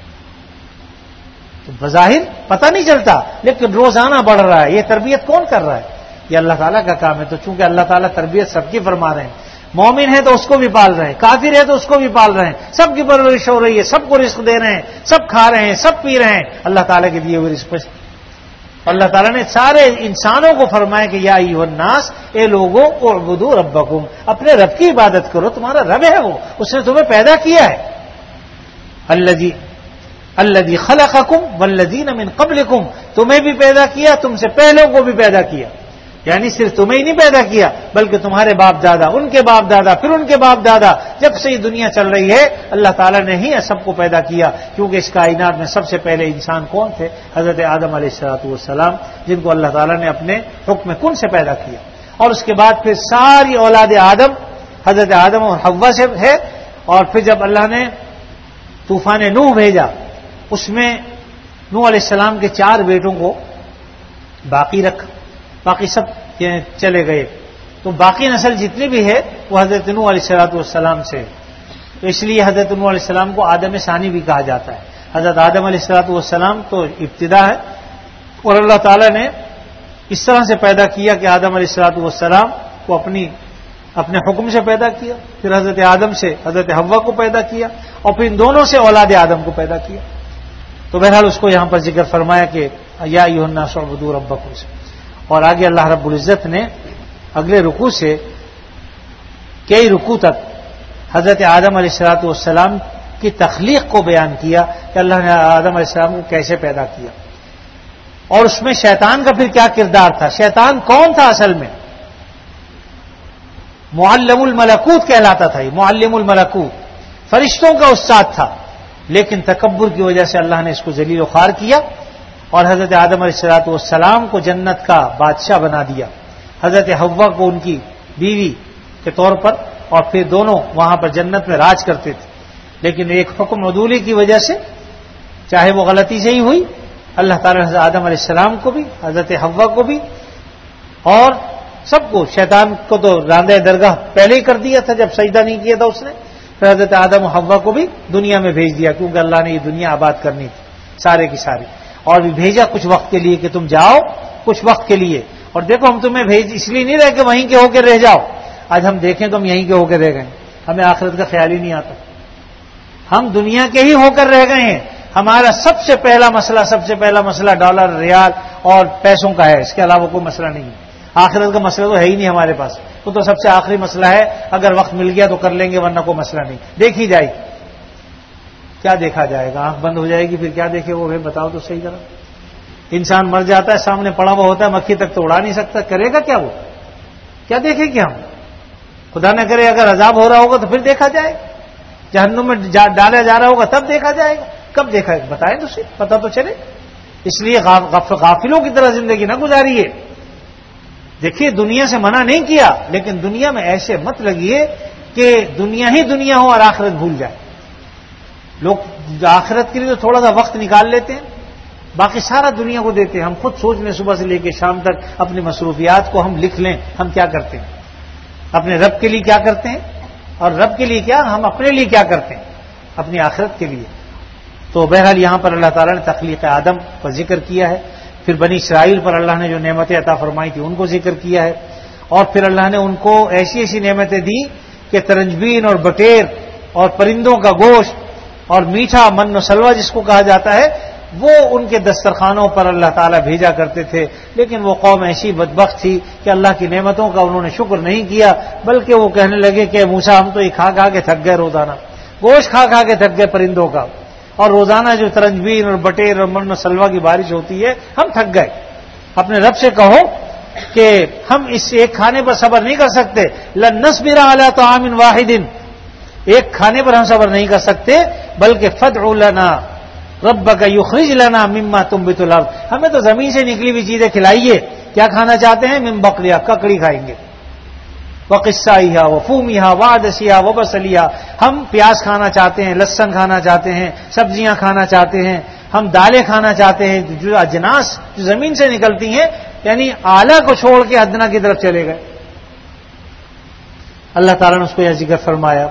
Speaker 1: تو بظاہر پتہ نہیں چلتا، لیکن روزانہ بڑھ رہا ہے. یہ تربیت کون کر رہا ہے؟ یہ اللہ تعالیٰ کا کام ہے. تو چونکہ اللہ تعالیٰ تربیت سب کی فرما رہے ہیں، مومن ہے تو اس کو بھی پال رہے ہیں، کافر ہے تو اس کو بھی پال رہے ہیں، سب کی پرورش ہو رہی ہے، سب کو رزق دے رہے ہیں، سب کھا رہے ہیں، سب پی رہے ہیں اللہ تعالیٰ کے دیے ہوئے رزق سے. اللہ تعالیٰ نے سارے انسانوں کو فرمایا کہ یا ایھا الناس، اے لوگوں اعبدوا ربکم، اپنے رب کی عبادت کرو، تمہارا رب ہے وہ، اس نے تمہیں پیدا کیا ہے. الذی الذی خلقکم والذین من قبلکم، تمہیں بھی پیدا کیا، تم سے پہلوں کو بھی پیدا کیا. یعنی صرف تمہیں ہی نہیں پیدا کیا بلکہ تمہارے باپ دادا، ان کے باپ دادا، پھر ان کے باپ دادا، جب سے یہ دنیا چل رہی ہے اللہ تعالیٰ نے ہی سب کو پیدا کیا. کیونکہ اس کائنات میں سب سے پہلے انسان کون تھے؟ حضرت آدم علیہ الصلوۃ والسلام، جن کو اللہ تعالیٰ نے اپنے حکم کن سے پیدا کیا. اور اس کے بعد پھر ساری اولاد آدم حضرت آدم اور حوا سے ہے. اور پھر جب اللہ نے طوفان نوح بھیجا، اس میں نوح علیہ السلام کے چار بیٹوں کو باقی رکھا، باقی سب چلے گئے. تو باقی نسل جتنی بھی ہے وہ حضرت نوح علیہ الصلوۃ والسلام سے. تو اس لیے حضرت نوح علیہ السلام کو آدم ثانی بھی کہا جاتا ہے. حضرت آدم علیہ الصلوۃ والسلام تو ابتدا ہے، اور اللہ تعالیٰ نے اس طرح سے پیدا کیا کہ آدم علیہ الصلوۃ والسلام کو اپنی اپنے حکم سے پیدا کیا، پھر حضرت آدم سے حضرت حوا کو پیدا کیا، اور پھر ان دونوں سے اولاد آدم کو پیدا کیا. تو بہرحال اس کو یہاں پر ذکر فرمایا کہ یا ایھا الناس اعبدوا ربکم. اور آگے اللہ رب العزت نے اگلے رکوع سے کئی رکوع تک حضرت آدم علیہ الصلوۃ والسلام کی تخلیق کو بیان کیا کہ اللہ نے آدم علیہ السلام کو کیسے پیدا کیا، اور اس میں شیطان کا پھر کیا کردار تھا. شیطان کون تھا اصل میں؟ معلم الملکوت کہلاتا تھا. یہ معلم الملکوت فرشتوں کا استاد تھا، لیکن تکبر کی وجہ سے اللہ نے اس کو ذلیل و خوار کیا اور حضرت آدم علیہ الصلوۃ والسلام کو جنت کا بادشاہ بنا دیا، حضرت حوا کو ان کی بیوی کے طور پر، اور پھر دونوں وہاں پر جنت میں راج کرتے تھے. لیکن ایک حکم عدولی کی وجہ سے، چاہے وہ غلطی سے ہی ہوئی، اللہ تعالیٰ نے حضرت آدم علیہ السلام کو بھی، حضرت حوا کو بھی، اور سب کو، شیطان کو تو راندہ درگاہ پہلے ہی کر دیا تھا جب سجدہ نہیں کیا تھا اس نے، پھر حضرت آدم و حوا کو بھی دنیا میں بھیج دیا، کیونکہ اللہ نے یہ دنیا آباد کرنی تھی سارے کی ساری، اور بھی بھیجا کچھ وقت کے لیے کہ تم جاؤ کچھ وقت کے لیے. اور دیکھو ہم تمہیں بھیج اس لیے نہیں رہے کہ وہیں کے ہو کے رہ جاؤ. آج ہم دیکھیں تو ہم یہیں کے ہو کے رہ گئے، ہمیں آخرت کا خیال ہی نہیں آتا. ہم دنیا کے ہی ہو کر رہ گئے ہیں. ہمارا سب سے پہلا مسئلہ سب سے پہلا مسئلہ ڈالر، ریال اور پیسوں کا ہے، اس کے علاوہ کوئی مسئلہ نہیں ہے. آخرت کا مسئلہ تو ہے ہی نہیں ہمارے پاس، وہ تو سب سے آخری مسئلہ ہے. اگر وقت مل گیا تو کر لیں گے، ورنہ کوئی مسئلہ نہیں. دیکھی جائے گی، کیا دیکھا جائے گا؟ آنکھ بند ہو جائے گی، پھر کیا دیکھے وہ؟ بتاؤ تو صحیح طرح. انسان مر جاتا ہے، سامنے پڑا ہوا ہوتا ہے، مکھی تک تو اڑا نہیں سکتا، کرے گا کیا وہ؟ کیا دیکھے گی ہم؟ خدا نہ کرے اگر عذاب ہو رہا ہوگا تو پھر دیکھا جائے گا، جہنم میں ڈالا جا رہا ہوگا تب دیکھا جائے گا. کب دیکھا ہے بتائیں تو صحیح، پتہ تو چلے. اس لیے غافلوں کی طرح زندگی نہ گزاریے. دیکھیے دنیا سے منع نہیں کیا، لیکن دنیا میں ایسے مت لگیے کہ دنیا ہی دنیا ہو اور آخرت بھول جائے. لوگ آخرت کے لیے تو تھوڑا سا وقت نکال لیتے ہیں، باقی سارا دنیا کو دیتے ہیں. ہم خود سوچ لیں صبح سے لے کے شام تک اپنی مصروفیات کو ہم لکھ لیں، ہم کیا کرتے ہیں، اپنے رب کے لیے کیا کرتے ہیں، اور رب کے لیے کیا، ہم اپنے لیے کیا کرتے ہیں، اپنی آخرت کے لیے. تو بہرحال یہاں پر اللہ تعالیٰ نے تخلیق آدم کا ذکر کیا ہے. پھر بنی اسرائیل پر اللہ نے جو نعمتیں عطا فرمائی تھی ان کو ذکر کیا ہے، اور پھر اللہ نے ان کو ایسی ایسی نعمتیں دی کہ ترنجبین اور بٹیر اور پرندوں کا گوشت اور میٹھا من و سلوہ جس کو کہا جاتا ہے، وہ ان کے دسترخوانوں پر اللہ تعالیٰ بھیجا کرتے تھے. لیکن وہ قوم ایسی بدبخت تھی کہ اللہ کی نعمتوں کا انہوں نے شکر نہیں کیا، بلکہ وہ کہنے لگے کہ موسیٰ ہم تو یہ کھا کھا کے تھک گئے، روزانہ گوشت کھا کھا کے تھک گئے پرندوں کا، اور روزانہ جو ترنجبین اور بٹیر اور من و سلوہ کی بارش ہوتی ہے ہم تھک گئے. اپنے رب سے کہو کہ ہم اس ایک کھانے پر صبر نہیں کر سکتے. لن نصبر علی طعام واحد، ایک کھانے پر ہم صبر نہیں کر سکتے، بلکہ فادع لنا ربک یخرج لنا مما تنبت الارض، ہمیں تو زمین سے نکلی ہوئی چیزیں کھلائیے. کیا کھانا چاہتے ہیں؟ من بقلیہ، ککڑی کھائیں گے. وقصائها وفومها وعدسها وبصلها، ہم پیاز کھانا چاہتے ہیں، لہسن کھانا چاہتے ہیں، سبزیاں کھانا چاہتے ہیں، ہم دالیں کھانا چاہتے ہیں، جو اجناس جو زمین سے نکلتی ہیں، یعنی اعلیٰ کو چھوڑ کے ادنا کی طرف چلے گئے. اللہ تعالیٰ نے اس کو یہ ذکر فرمایا،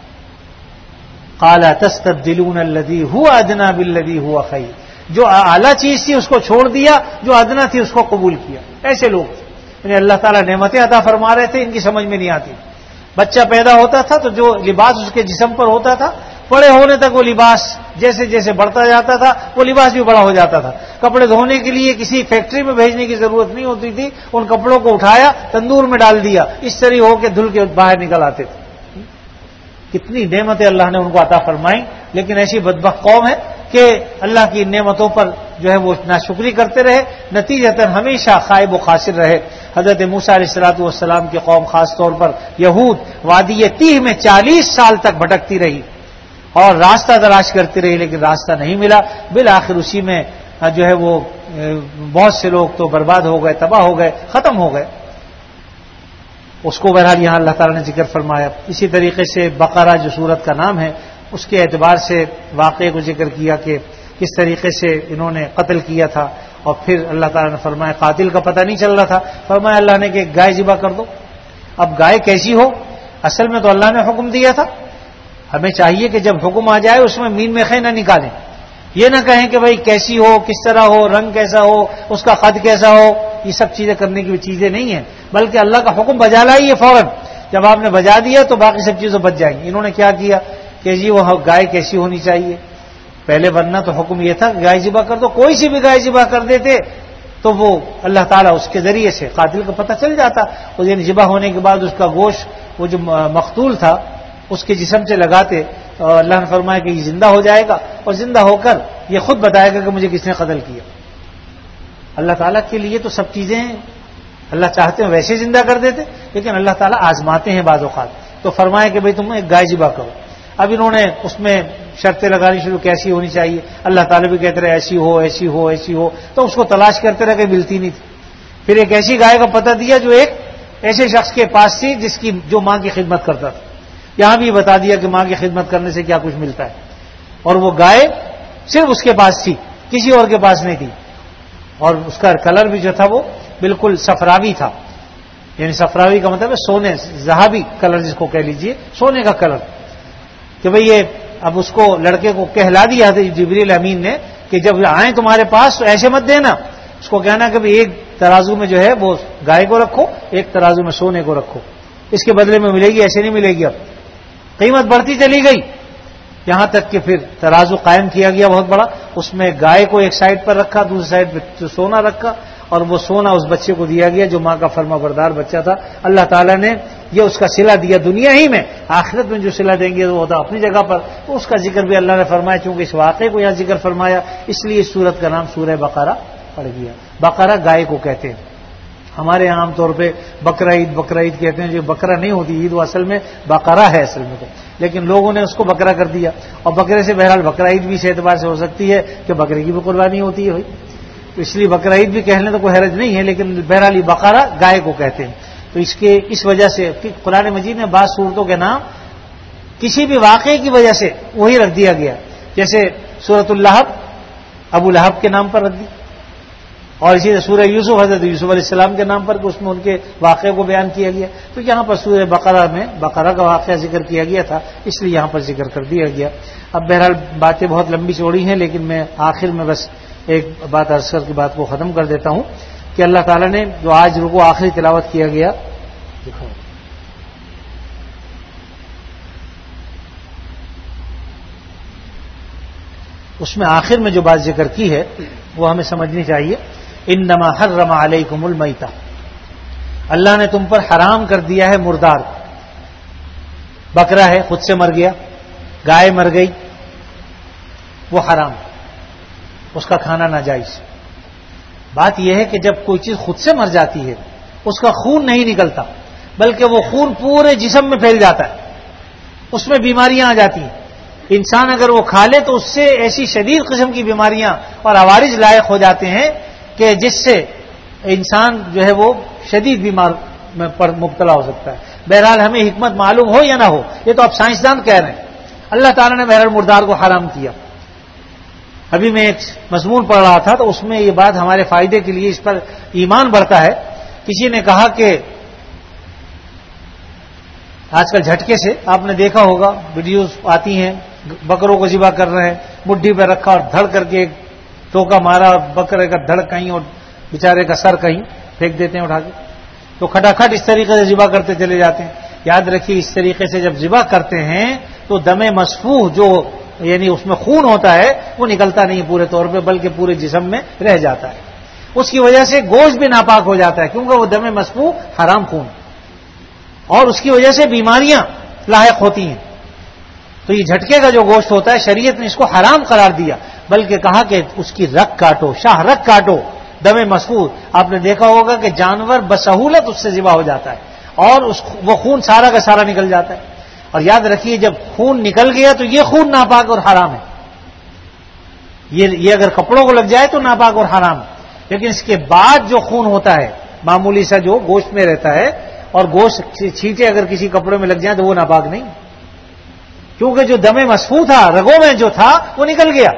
Speaker 1: قال تستبدلون الذي هو ادنى بالذي هو خير، جو اعلیٰ چیز تھی اس کو چھوڑ دیا، جو ادنا تھی اس کو قبول کیا. ایسے لوگ یعنی اللہ تعالیٰ نعمتیں عطا فرما رہے تھے، ان کی سمجھ میں نہیں آتی. بچہ پیدا ہوتا تھا تو جو لباس اس کے جسم پر ہوتا تھا، بڑے ہونے تک وہ لباس جیسے جیسے بڑھتا جاتا تھا وہ لباس بھی بڑا ہو جاتا تھا. کپڑے دھونے کے لیے کسی فیکٹری میں بھیجنے کی ضرورت نہیں ہوتی تھی، ان کپڑوں کو اٹھایا تندور میں ڈال دیا، اس طرح ہو کے دھل کے باہر نکل آتے تھے. کتنی نعمتیں اللہ نے ان کو عطا فرمائیں، لیکن ایسی بدبخت قوم ہے کہ اللہ کی نعمتوں پر جو ہے وہ ناشکری کرتے رہے، نتیجتاً ہمیشہ خائب و خاسر رہے. حضرت موسیٰ علیہ الصلوۃ والسلام کی قوم خاص طور پر یہود وادی تیہ میں چالیس سال تک بھٹکتی رہی اور راستہ تلاش کرتی رہی، لیکن راستہ نہیں ملا. بالآخر اسی میں جو ہے وہ بہت سے لوگ تو برباد ہو گئے، تباہ ہو گئے، ختم ہو گئے. اس کو بہرحال یہاں اللہ تعالیٰ نے ذکر فرمایا. اسی طریقے سے بقرہ جو سورت کا نام ہے اس کے اعتبار سے واقعے کو ذکر کیا کہ کس طریقے سے انہوں نے قتل کیا تھا، اور پھر اللہ تعالیٰ نے فرمایا قاتل کا پتہ نہیں چل رہا تھا، فرمایا اللہ نے کہ گائے ذبح کر دو. اب گائے کیسی ہو؟ اصل میں تو اللہ نے حکم دیا تھا. ہمیں چاہیے کہ جب حکم آ جائے اس میں مین میخیں نہ نکالیں، یہ نہ کہیں کہ بھائی کیسی ہو، کس طرح ہو، رنگ کیسا ہو، اس کا قد کیسا ہو. یہ سب چیزیں کرنے کی چیزیں نہیں ہیں، بلکہ اللہ کا حکم بجا لائیے فوراً. جب آپ نے بجا دیا تو باقی سب چیزیں بچ جائیں گی. انہوں نے کیا کیا کہ جی وہ گائے کیسی ہونی چاہیے. پہلے ورنہ تو حکم یہ تھا کہ گائے ذبح کر دو، کوئی سی بھی گائے ذبح کر دیتے تو وہ اللہ تعالیٰ اس کے ذریعے سے قاتل کا پتہ چل جاتا. اور یعنی ذبح ہونے کے بعد اس کا گوشت وہ جو مقتول تھا اس کے جسم سے لگاتے، اور اللہ نے فرمایا کہ یہ زندہ ہو جائے گا، اور زندہ ہو کر یہ خود بتائے گا کہ مجھے کس نے قتل کیا. اللہ تعالیٰ کے لیے تو سب چیزیں ہیں، اللہ چاہتے ہیں ویسے زندہ کر دیتے، لیکن اللہ تعالیٰ آزماتے ہیں بعض اوقات. تو فرمایا کہ بھئی تم ایک گائے ذبح کرو. اب انہوں نے اس میں شرطیں لگانی شروع کیسی ہونی چاہیے. اللہ تعالیٰ بھی کہتے رہے ایسی ہو ایسی ہو ایسی ہو، تو اس کو تلاش کرتے رہے کہ ملتی نہیں تھی. پھر ایک ایسی گائے کا پتہ دیا جو ایک ایسے شخص کے پاس تھی جس کی جو ماں کی خدمت کرتا تھا. یہاں بھی بتا دیا کہ ماں کی خدمت کرنے سے کیا کچھ ملتا ہے. اور وہ گائے صرف اس کے پاس تھی، کسی اور کے پاس نہیں تھی. اور اس کا کلر بھی جو تھا وہ بالکل صفراوی تھا، یعنی صفراوی کا مطلب ہے سونے، ذهبی کلر جس کو کہہ لیجئے، سونے کا کلر. کہ بھئی یہ اب اس کو لڑکے کو کہلا دیا تھا جبریل امین نے کہ جب آئیں تمہارے پاس تو ایسے مت دینا، اس کو کہنا کہ ایک ترازو میں جو ہے وہ گائے کو رکھو، ایک ترازو میں سونے کو رکھو، اس کے بدلے میں ملے گی، ایسے نہیں ملے گی. اب قیمت بڑھتی چلی گئی، یہاں تک کہ پھر ترازو قائم کیا گیا بہت بڑا. اس میں گائے کو ایک سائڈ پر رکھا، دوسری سائڈ پہ سونا رکھا، اور وہ سونا اس بچے کو دیا گیا جو ماں کا فرما بردار بچہ تھا. اللہ تعالیٰ نے یہ اس کا صلہ دیا دنیا ہی میں، آخرت میں جو صلہ دیں گے وہ ہوتا اپنی جگہ پر. تو اس کا ذکر بھی اللہ نے فرمایا، چونکہ اس واقعے کو یہاں ذکر فرمایا اس لیے اس سورت کا نام سورہ بقرہ پڑ گیا. بقرہ گائے کو کہتے ہیں. ہمارے یہاں عام طور پہ بقرہ عید بقرہ عید کہتے ہیں، جو بقرہ نہیں ہوتی عید، وہ اصل میں بقرہ ہے اصل میں تو، لیکن لوگوں نے اس کو بقرہ کر دیا. اور بقرے سے بہرحال بقرہ عید بھی اس اعتبار سے ہو سکتی ہے کہ بکرے کی بھی قربانی ہوتی ہے بھائی، تو اس لیے بقرہ عید بھی کہنے تو کوئی حرج نہیں ہے، لیکن بہرحال یہ بقرہ گائے کو کہتے ہیں. تو اس کے اس وجہ سے قرآن مجید میں بعض صورتوں کے نام کسی بھی واقعے کی وجہ سے وہی رکھ دیا گیا، جیسے سورۃ اللہب ابو لہب کے نام پر رکھ دی، اور اسی طرح سورہ یوسف حضرت یوسف علیہ السلام کے نام پر کہ اس میں ان کے واقعے کو بیان کیا گیا. تو یہاں پر سورہ بقرہ میں بقرہ کا واقعہ ذکر کیا گیا تھا، اس لیے یہاں پر ذکر کر دیا گیا. اب بہرحال باتیں بہت لمبی چوڑی ہیں، لیکن میں آخر میں بس ایک بات عرض کر کی بات کو ختم کر دیتا ہوں کہ اللہ تعالیٰ نے جو آج رکوع آخری تلاوت کیا گیا، اس میں آخر میں جو بات ذکر کی ہے وہ ہمیں سمجھنی چاہیے. انما حرم علیکم المیتہ، اللہ نے تم پر حرام کر دیا ہے مردار. بکرا ہے خود سے مر گیا، گائے مر گئی، وہ حرام، اس کا کھانا ناجائز. بات یہ ہے کہ جب کوئی چیز خود سے مر جاتی ہے اس کا خون نہیں نکلتا، بلکہ وہ خون پورے جسم میں پھیل جاتا ہے، اس میں بیماریاں آ جاتی ہیں. انسان اگر وہ کھا لے تو اس سے ایسی شدید قسم کی بیماریاں اور عوارض لائق ہو جاتے ہیں کہ جس سے انسان جو ہے وہ شدید بیمار پر مبتلا ہو سکتا ہے. بہرحال ہمیں حکمت معلوم ہو یا نہ ہو، یہ تو اب سائنسدان کہہ رہے ہیں، اللہ تعالیٰ نے بہرحال مردار کو حرام کیا۔ ابھی میں ایک مضمون پڑھ رہا تھا تو اس میں یہ بات ہمارے فائدے کے لیے اس پر ایمان بڑھتا ہے۔ کسی نے کہا کہ آج کل جھٹکے سے آپ نے دیکھا ہوگا ویڈیوز آتی ہیں، بکروں کو ذبح کر رہے ہیں، مٹھی پہ رکھا اور دھڑ کر کے ایک ٹوکا مارا اور بکرے کا دھڑ کہیں اور بیچارے کا سر کہیں پھینک دیتے ہیں اٹھا کے، تو کھٹاکھٹ اس طریقے سے ذبح کرتے چلے جاتے ہیں۔ یاد رکھیے اس طریقے سے جب ذبح کرتے ہیں تو دم مسفوح جو یعنی اس میں خون ہوتا ہے وہ نکلتا نہیں پورے طور پہ، بلکہ پورے جسم میں رہ جاتا ہے۔ اس کی وجہ سے گوشت بھی ناپاک ہو جاتا ہے، کیونکہ وہ دم مسفوح حرام خون، اور اس کی وجہ سے بیماریاں لاحق ہوتی ہیں۔ تو یہ جھٹکے کا جو گوشت ہوتا ہے شریعت نے اس کو حرام قرار دیا، بلکہ کہا کہ اس کی رگ کاٹو، شاہ رگ کاٹو، دم مسفوح۔ آپ نے دیکھا ہوگا کہ جانور بسہولت اس سے ذبح ہو جاتا ہے اور اس وہ خون سارا کا سارا نکل جاتا ہے۔ اور یاد رکھیے جب خون نکل گیا تو یہ خون ناپاک اور حرام ہے، یہ یہ اگر کپڑوں کو لگ جائے تو ناپاک اور حرام ہے، لیکن اس کے بعد جو خون ہوتا ہے معمولی سا جو گوشت میں رہتا ہے، اور گوشت چھینٹے اگر کسی کپڑے میں لگ جائیں تو وہ ناپاک نہیں، کیونکہ جو دم مسفوح تھا رگوں میں جو تھا وہ نکل گیا،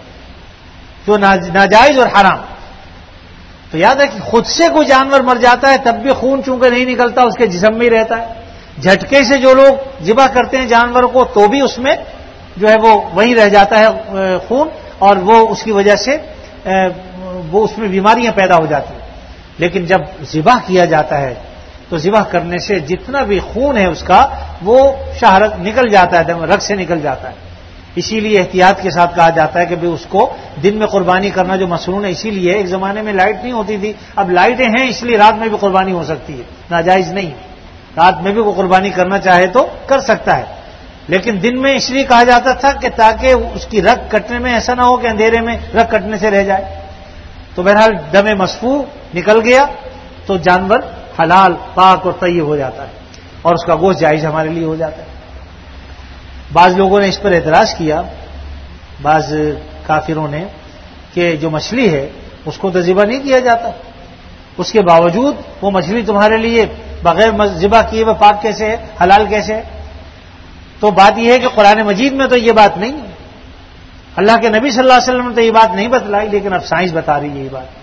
Speaker 1: جو ناجائز اور حرام۔ تو یاد ہے کہ خود سے کوئی جانور مر جاتا ہے تب بھی خون چونکہ نہیں نکلتا، اس کے جسم میں ہی رہتا ہے۔ جھٹکے سے جو لوگ ذبح کرتے ہیں جانور کو تو بھی اس میں جو ہے وہ وہیں رہ جاتا ہے خون، اور وہ اس کی وجہ سے وہ اس میں بیماریاں پیدا ہو جاتی ہیں۔ لیکن جب ذبح کیا جاتا ہے تو ذبح کرنے سے جتنا بھی خون ہے اس کا وہ شاہ رگ نکل جاتا ہے، رگ سے نکل جاتا ہے۔ اسی لیے احتیاط کے ساتھ کہا جاتا ہے کہ بھی اس کو دن میں قربانی کرنا جو مسنون ہے، اسی لیے ایک زمانے میں لائٹ نہیں ہوتی تھی، اب لائٹیں ہیں اس لیے رات میں بھی قربانی ہو سکتی ہے، ناجائز نہیں، رات میں بھی وہ قربانی کرنا چاہے تو کر سکتا ہے، لیکن دن میں اس لیے کہا جاتا تھا کہ تاکہ اس کی رگ کٹنے میں ایسا نہ ہو کہ اندھیرے میں رگ کٹنے سے رہ جائے۔ تو بہرحال دم مسفوح نکل گیا تو جانور حلال پاک اور طیب ہو جاتا ہے اور اس کا گوشت جائز ہمارے لیے ہو جاتا ہے۔ بعض لوگوں نے اس پر اعتراض کیا، بعض کافروں نے، کہ جو مچھلی ہے اس کو تو ذبح نہیں کیا جاتا، اس کے باوجود وہ مچھلی تمہارے لیے بغیر ذبح کیے وہ پاک کیسے ہے، حلال کیسے ہے؟ تو بات یہ ہے کہ قرآن مجید میں تو یہ بات نہیں ہے، اللہ کے نبی صلی اللہ علیہ وسلم نے تو یہ بات نہیں بتلائی، لیکن اب سائنس بتا رہی ہے یہ بات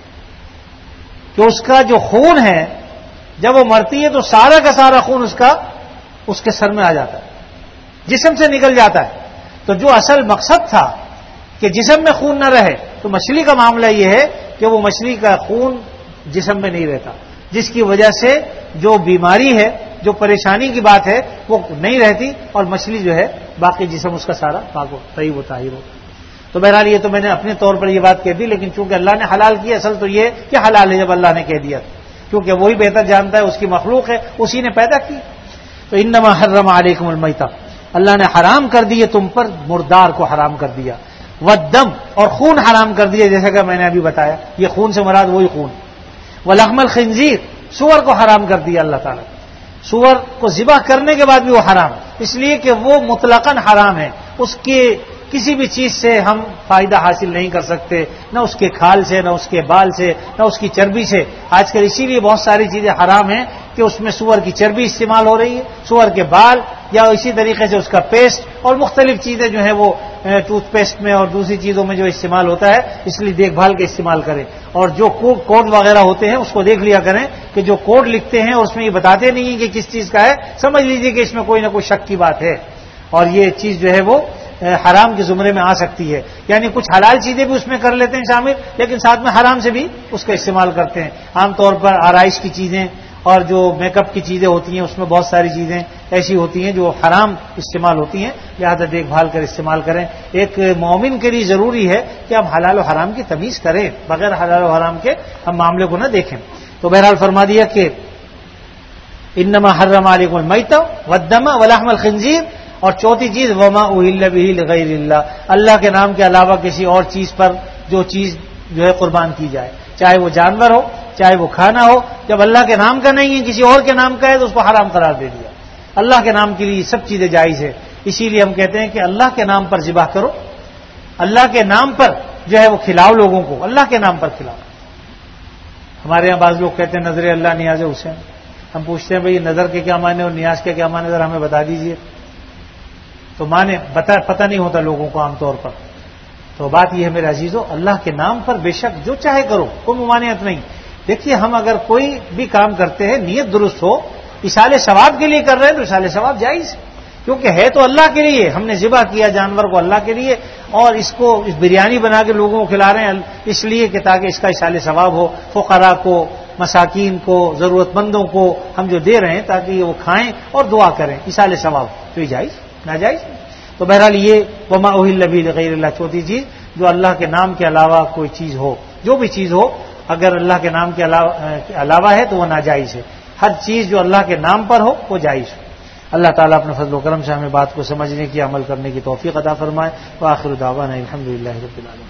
Speaker 1: کہ اس کا جو خون ہے جب وہ مرتی ہے تو سارا کا سارا خون اس کا اس کے سر میں آ جاتا ہے، جسم سے نکل جاتا ہے۔ تو جو اصل مقصد تھا کہ جسم میں خون نہ رہے، تو مچھلی کا معاملہ یہ ہے کہ وہ مچھلی کا خون جسم میں نہیں رہتا، جس کی وجہ سے جو بیماری ہے، جو پریشانی کی بات ہے وہ نہیں رہتی، اور مچھلی جو ہے باقی جسم اس کا سارا پاک و طیب و طاہر ہو۔ تو بہرحال یہ تو میں نے اپنے طور پر یہ بات کہہ دی، لیکن چونکہ اللہ نے حلال کی، اصل تو یہ کہ حلال ہے جب اللہ نے کہہ دیا، کیونکہ وہی بہتر جانتا ہے، اس کی مخلوق ہے، اسی نے پیدا کی۔ تو انما حرم علیکم المیتہ، اللہ نے حرام کر دیے تم پر، مردار کو حرام کر دیا، والدم، اور خون حرام کر دیا، جیسا کہ میں نے ابھی بتایا، یہ خون سے مراد وہی خون، ولحم الخنزیر، سور کو حرام کر دیا اللہ تعالیٰ، سور کو ذبح کرنے کے بعد بھی وہ حرام، اس لیے کہ وہ مطلقاً حرام ہے، اس کے کسی بھی چیز سے ہم فائدہ حاصل نہیں کر سکتے، نہ اس کے کھال سے، نہ اس کے بال سے، نہ اس کی چربی سے۔ آج کل اسی لیے بہت ساری چیزیں حرام ہیں کہ اس میں سور کی چربی استعمال ہو رہی ہے، سور کے بال، یا اسی طریقے سے اس کا پیسٹ اور مختلف چیزیں جو ہیں وہ ٹوتھ پیسٹ میں اور دوسری چیزوں میں جو استعمال ہوتا ہے، اس لیے دیکھ بھال کے استعمال کریں، اور جو کوڈ وغیرہ ہوتے ہیں اس کو دیکھ لیا کریں کہ جو کوڈ لکھتے ہیں اور اس میں یہ بتاتے نہیں ہیں کہ کس چیز کا ہے، سمجھ لیجئے کہ اس میں کوئی نہ کوئی شک کی بات ہے، اور یہ چیز جو ہے وہ حرام کے زمرے میں آ سکتی ہے۔ یعنی کچھ حلال چیزیں بھی اس میں کر لیتے ہیں شامل، لیکن ساتھ میں حرام سے بھی اس کا استعمال کرتے ہیں۔ عام طور پر آرائش کی چیزیں اور جو میک اپ کی چیزیں ہوتی ہیں اس میں بہت ساری چیزیں ایسی ہوتی ہیں جو حرام استعمال ہوتی ہیں، لہذا دیکھ بھال کر استعمال کریں۔ ایک مومن کے لیے ضروری ہے کہ ہم حلال و حرام کی تمیز کریں، بغیر حلال و حرام کے ہم معاملے کو نہ دیکھیں۔ تو بہرحال فرما دیا کہ انما حرم علیکم المیتہ والدم ولحم الخنزیر، اور چوتھی چیز وما اہل بہ لغیر اللہ، اللہ کے نام کے علاوہ کسی اور چیز پر جو چیز جو ہے قربان کی جائے، چاہے وہ جانور ہو چاہے وہ کھانا ہو، جب اللہ کے نام کا نہیں ہے کسی اور کے نام کا ہے تو اس کو حرام قرار دے دیا۔ اللہ کے نام کے لیے سب چیزیں جائز ہے، اسی لیے ہم کہتے ہیں کہ اللہ کے نام پر ذبح کرو، اللہ کے نام پر جو ہے وہ کھلاؤ، لوگوں کو اللہ کے نام پر کھلاؤ۔ ہمارے یہاں بعض لوگ کہتے ہیں نظر اللہ نیاز حسین، ہم پوچھتے ہیں بھئی نظر کے کیا معنی اور نیاز کے کیا معنی، ذرا ہمیں بتا دیجئے. تو معنی بتا پتہ نہیں ہوتا لوگوں کو عام طور پر. تو بات یہ ہے میرے عزیزو، اللہ کے نام پر بے شک جو چاہے کرو، کوئی ممانعت نہیں. دیکھیے ہم اگر کوئی بھی کام کرتے ہیں نیت درست ہو، ایصال ثواب کے لیے کر رہے ہیں تو ایصال ثواب جائز، کیونکہ ہے تو اللہ کے لیے. ہم نے ذبح کیا جانور کو اللہ کے لیے، اور اس کو اس بریانی بنا کے لوگوں کو کھلا رہے ہیں اس لیے کہ تاکہ اس کا ایصال ثواب ہو، فقراء کو، مساکین کو، ضرورت مندوں کو ہم جو دے رہے ہیں تاکہ وہ کھائیں اور دعا کریں، ایصال ثواب. تو یہ جائز ناجائز؟ تو بہرحال یہ وما اہل به لغیر اللہ، چوتھی چیز جو اللہ کے نام کے علاوہ کوئی چیز ہو، جو بھی چیز ہو اگر اللہ کے نام کے علاوہ, علاوہ ہے تو وہ ناجائز ہے. ہر چیز جو اللہ کے نام پر ہو وہ جائز ہے. اللہ تعالیٰ اپنے فضل و کرم سے ہمیں بات کو سمجھنے کی، عمل کرنے کی توفیق عطا فرمائے. وآخر دعوانا الحمدللہ رب العالمین.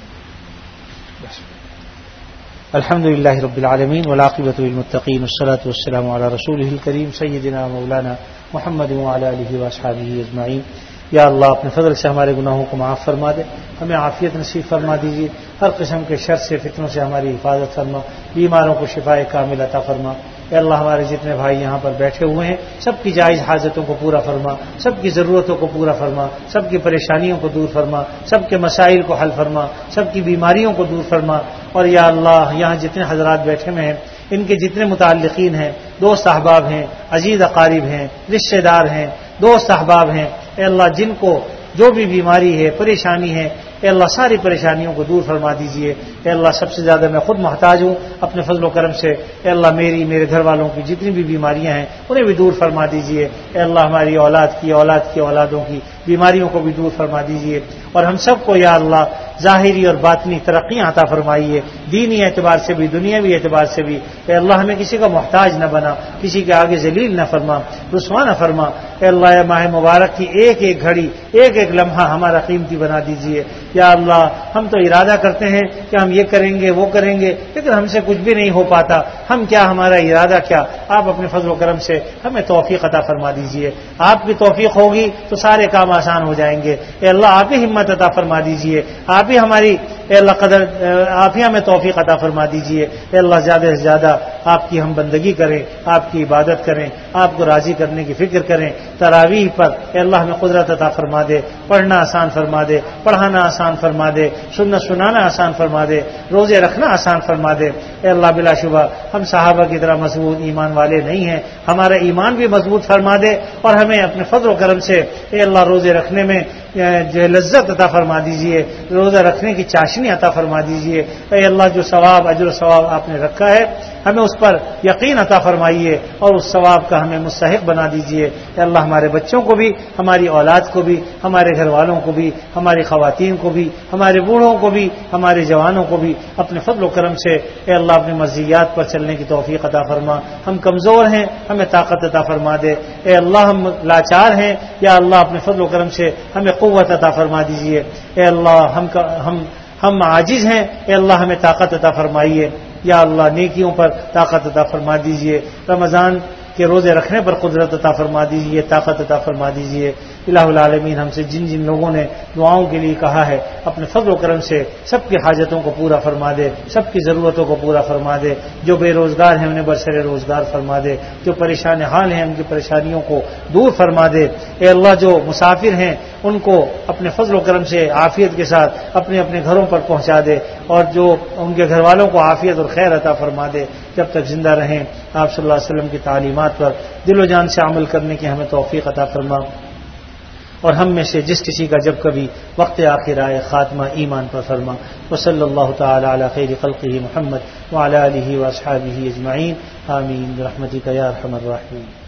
Speaker 1: الحمدللہ رب العالمین والعاقبۃ للمتقین والصلاة والسلام علی رسولہ الکریم سیدنا مولانا محمد وعلی آلہ واصحابہ اجمعین. یا اللہ اپنے فضل سے ہمارے گناہوں کو معاف فرما دے، ہمیں عافیت نصیب فرما دیجیے، ہر قسم کے شر سے فتنوں سے ہماری حفاظت فرما، بیماروں کو شفاء کامل عطا فرما. اے اللہ ہمارے جتنے بھائی یہاں پر بیٹھے ہوئے ہیں سب کی جائز حاجتوں کو پورا فرما، سب کی ضرورتوں کو پورا فرما، سب کی پریشانیوں کو دور فرما، سب کے مسائل کو حل فرما، سب کی بیماریوں کو دور فرما. اور یا اللہ یہاں جتنے حضرات بیٹھے ہوئے ہیں ان کے جتنے متعلقین ہیں، دوست احباب ہیں، عزیز اقارب ہیں، رشتہ دار ہیں، دوست احباب ہیں، اے اللہ جن کو جو بھی بیماری ہے، پریشانی ہے، اے اللہ ساری پریشانیوں کو دور فرما دیجئے. اے اللہ سب سے زیادہ میں خود محتاج ہوں اپنے فضل و کرم سے. اے اللہ میری میرے گھر والوں کی جتنی بھی بیماریاں ہیں انہیں بھی دور فرما دیجئے. اے اللہ ہماری اولاد کی اولاد کی اولادوں کی بیماریوں کو بھی دور فرما دیجئے. اور ہم سب کو یا اللہ ظاہری اور باطنی ترقیاں عطا فرمائیے، دینی اعتبار سے بھی دنیاوی اعتبار سے بھی. اے اللہ ہمیں کسی کا محتاج نہ بنا، کسی کے آگے ذلیل نہ فرما، رسوا نہ فرما. اے اللہ ماہ مبارک کی ایک ایک گھڑی، ایک ایک لمحہ ہمارا قیمتی بنا دیجئے. یا اللہ ہم تو ارادہ کرتے ہیں کہ ہم یہ کریں گے وہ کریں گے، لیکن ہم سے کچھ بھی نہیں ہو پاتا. ہم کیا، ہمارا ارادہ کیا؟ آپ اپنے فضل و کرم سے ہمیں توفیق عطا فرما دیجئے. آپ کی توفیق ہوگی تو سارے کام آسان ہو جائیں گے. اے اللہ آپ ہی ہمت عطا فرما دیجئے، آپ ہی ہماری اے اللہ قدر آپ ہی ہمیں توفیق عطا فرما دیجئے. اے اللہ زیادہ سے زیادہ آپ کی ہم بندگی کریں، آپ کی عبادت کریں، آپ کو راضی کرنے کی فکر کریں. تراویح پر اے اللہ ہمیں قدرت عطا فرما دے، پڑھنا آسان فرما دے، پڑھانا آسان فرما دے، سنت سنانا آسان فرما دے، روزے رکھنا آسان فرما دے. اے اللہ بلا شبہ ہم صحابہ کی طرح مضبوط ایمان والے نہیں ہیں، ہمارا ایمان بھی مضبوط فرما دے، اور ہمیں اپنے فضل و کرم سے اے اللہ روزے رکھنے میں جو لذت عطا فرما دیجئے، روزہ رکھنے کی چاشنی عطا فرما دیجئے. اے اللہ جو ثواب اجر و ثواب آپ نے رکھا ہے ہمیں اس پر یقین عطا فرمائیے اور اس ثواب کا ہمیں مستحق بنا دیجئے. اے اللہ ہمارے بچوں کو بھی، ہماری اولاد کو بھی، ہمارے گھر والوں کو بھی، ہماری خواتین کو بھی، ہمارے بوڑھوں کو بھی، ہمارے جوانوں کو بھی اپنے فضل و کرم سے اے اللہ اپنے مرضیات پر چلنے کی توفیق عطا فرما. ہم کمزور ہیں، ہمیں طاقت عطا فرما دے. اے اللہ ہم لاچار ہیں، یا اللہ اپنے فضل و کرم سے ہمیں قوت عطا فرما دیجئے. اے اللہ ہم ہم ہم عاجز ہیں، اے اللہ ہمیں طاقت عطا فرمائیے. یا اللہ نیکیوں پر طاقت عطا فرما دیجئے، رمضان کے روزے رکھنے پر قدرت عطا فرما دیجئے، طاقت عطا فرما دیجئے. الہ العالمین ہم سے جن جن لوگوں نے دعاؤں کے لیے کہا ہے اپنے فضل و کرم سے سب کی حاجتوں کو پورا فرما دے، سب کی ضرورتوں کو پورا فرما دے. جو بے روزگار ہیں انہیں برسر روزگار فرما دے، جو پریشان حال ہیں ان کی پریشانیوں کو دور فرما دے. اے اللہ جو مسافر ہیں ان کو اپنے فضل و کرم سے عافیت کے ساتھ اپنے اپنے گھروں پر پہنچا دے، اور جو ان کے گھر والوں کو عافیت اور خیر عطا فرما دے. جب تک زندہ رہیں آپ صلی اللہ علیہ وسلم کی تعلیمات پر دل و جان سے عمل کرنے کی ہمیں توفیق عطا فرما. اور ہم میں سے جس کسی کا جب کبھی وقت آخر آئے خاتمہ ایمان پر فرما. وصلی اللہ تعالی علی خیر خلقہ محمد وعلی آلہ واصحابہ اجمعین. آمین برحمتک یا ارحم الراحمین.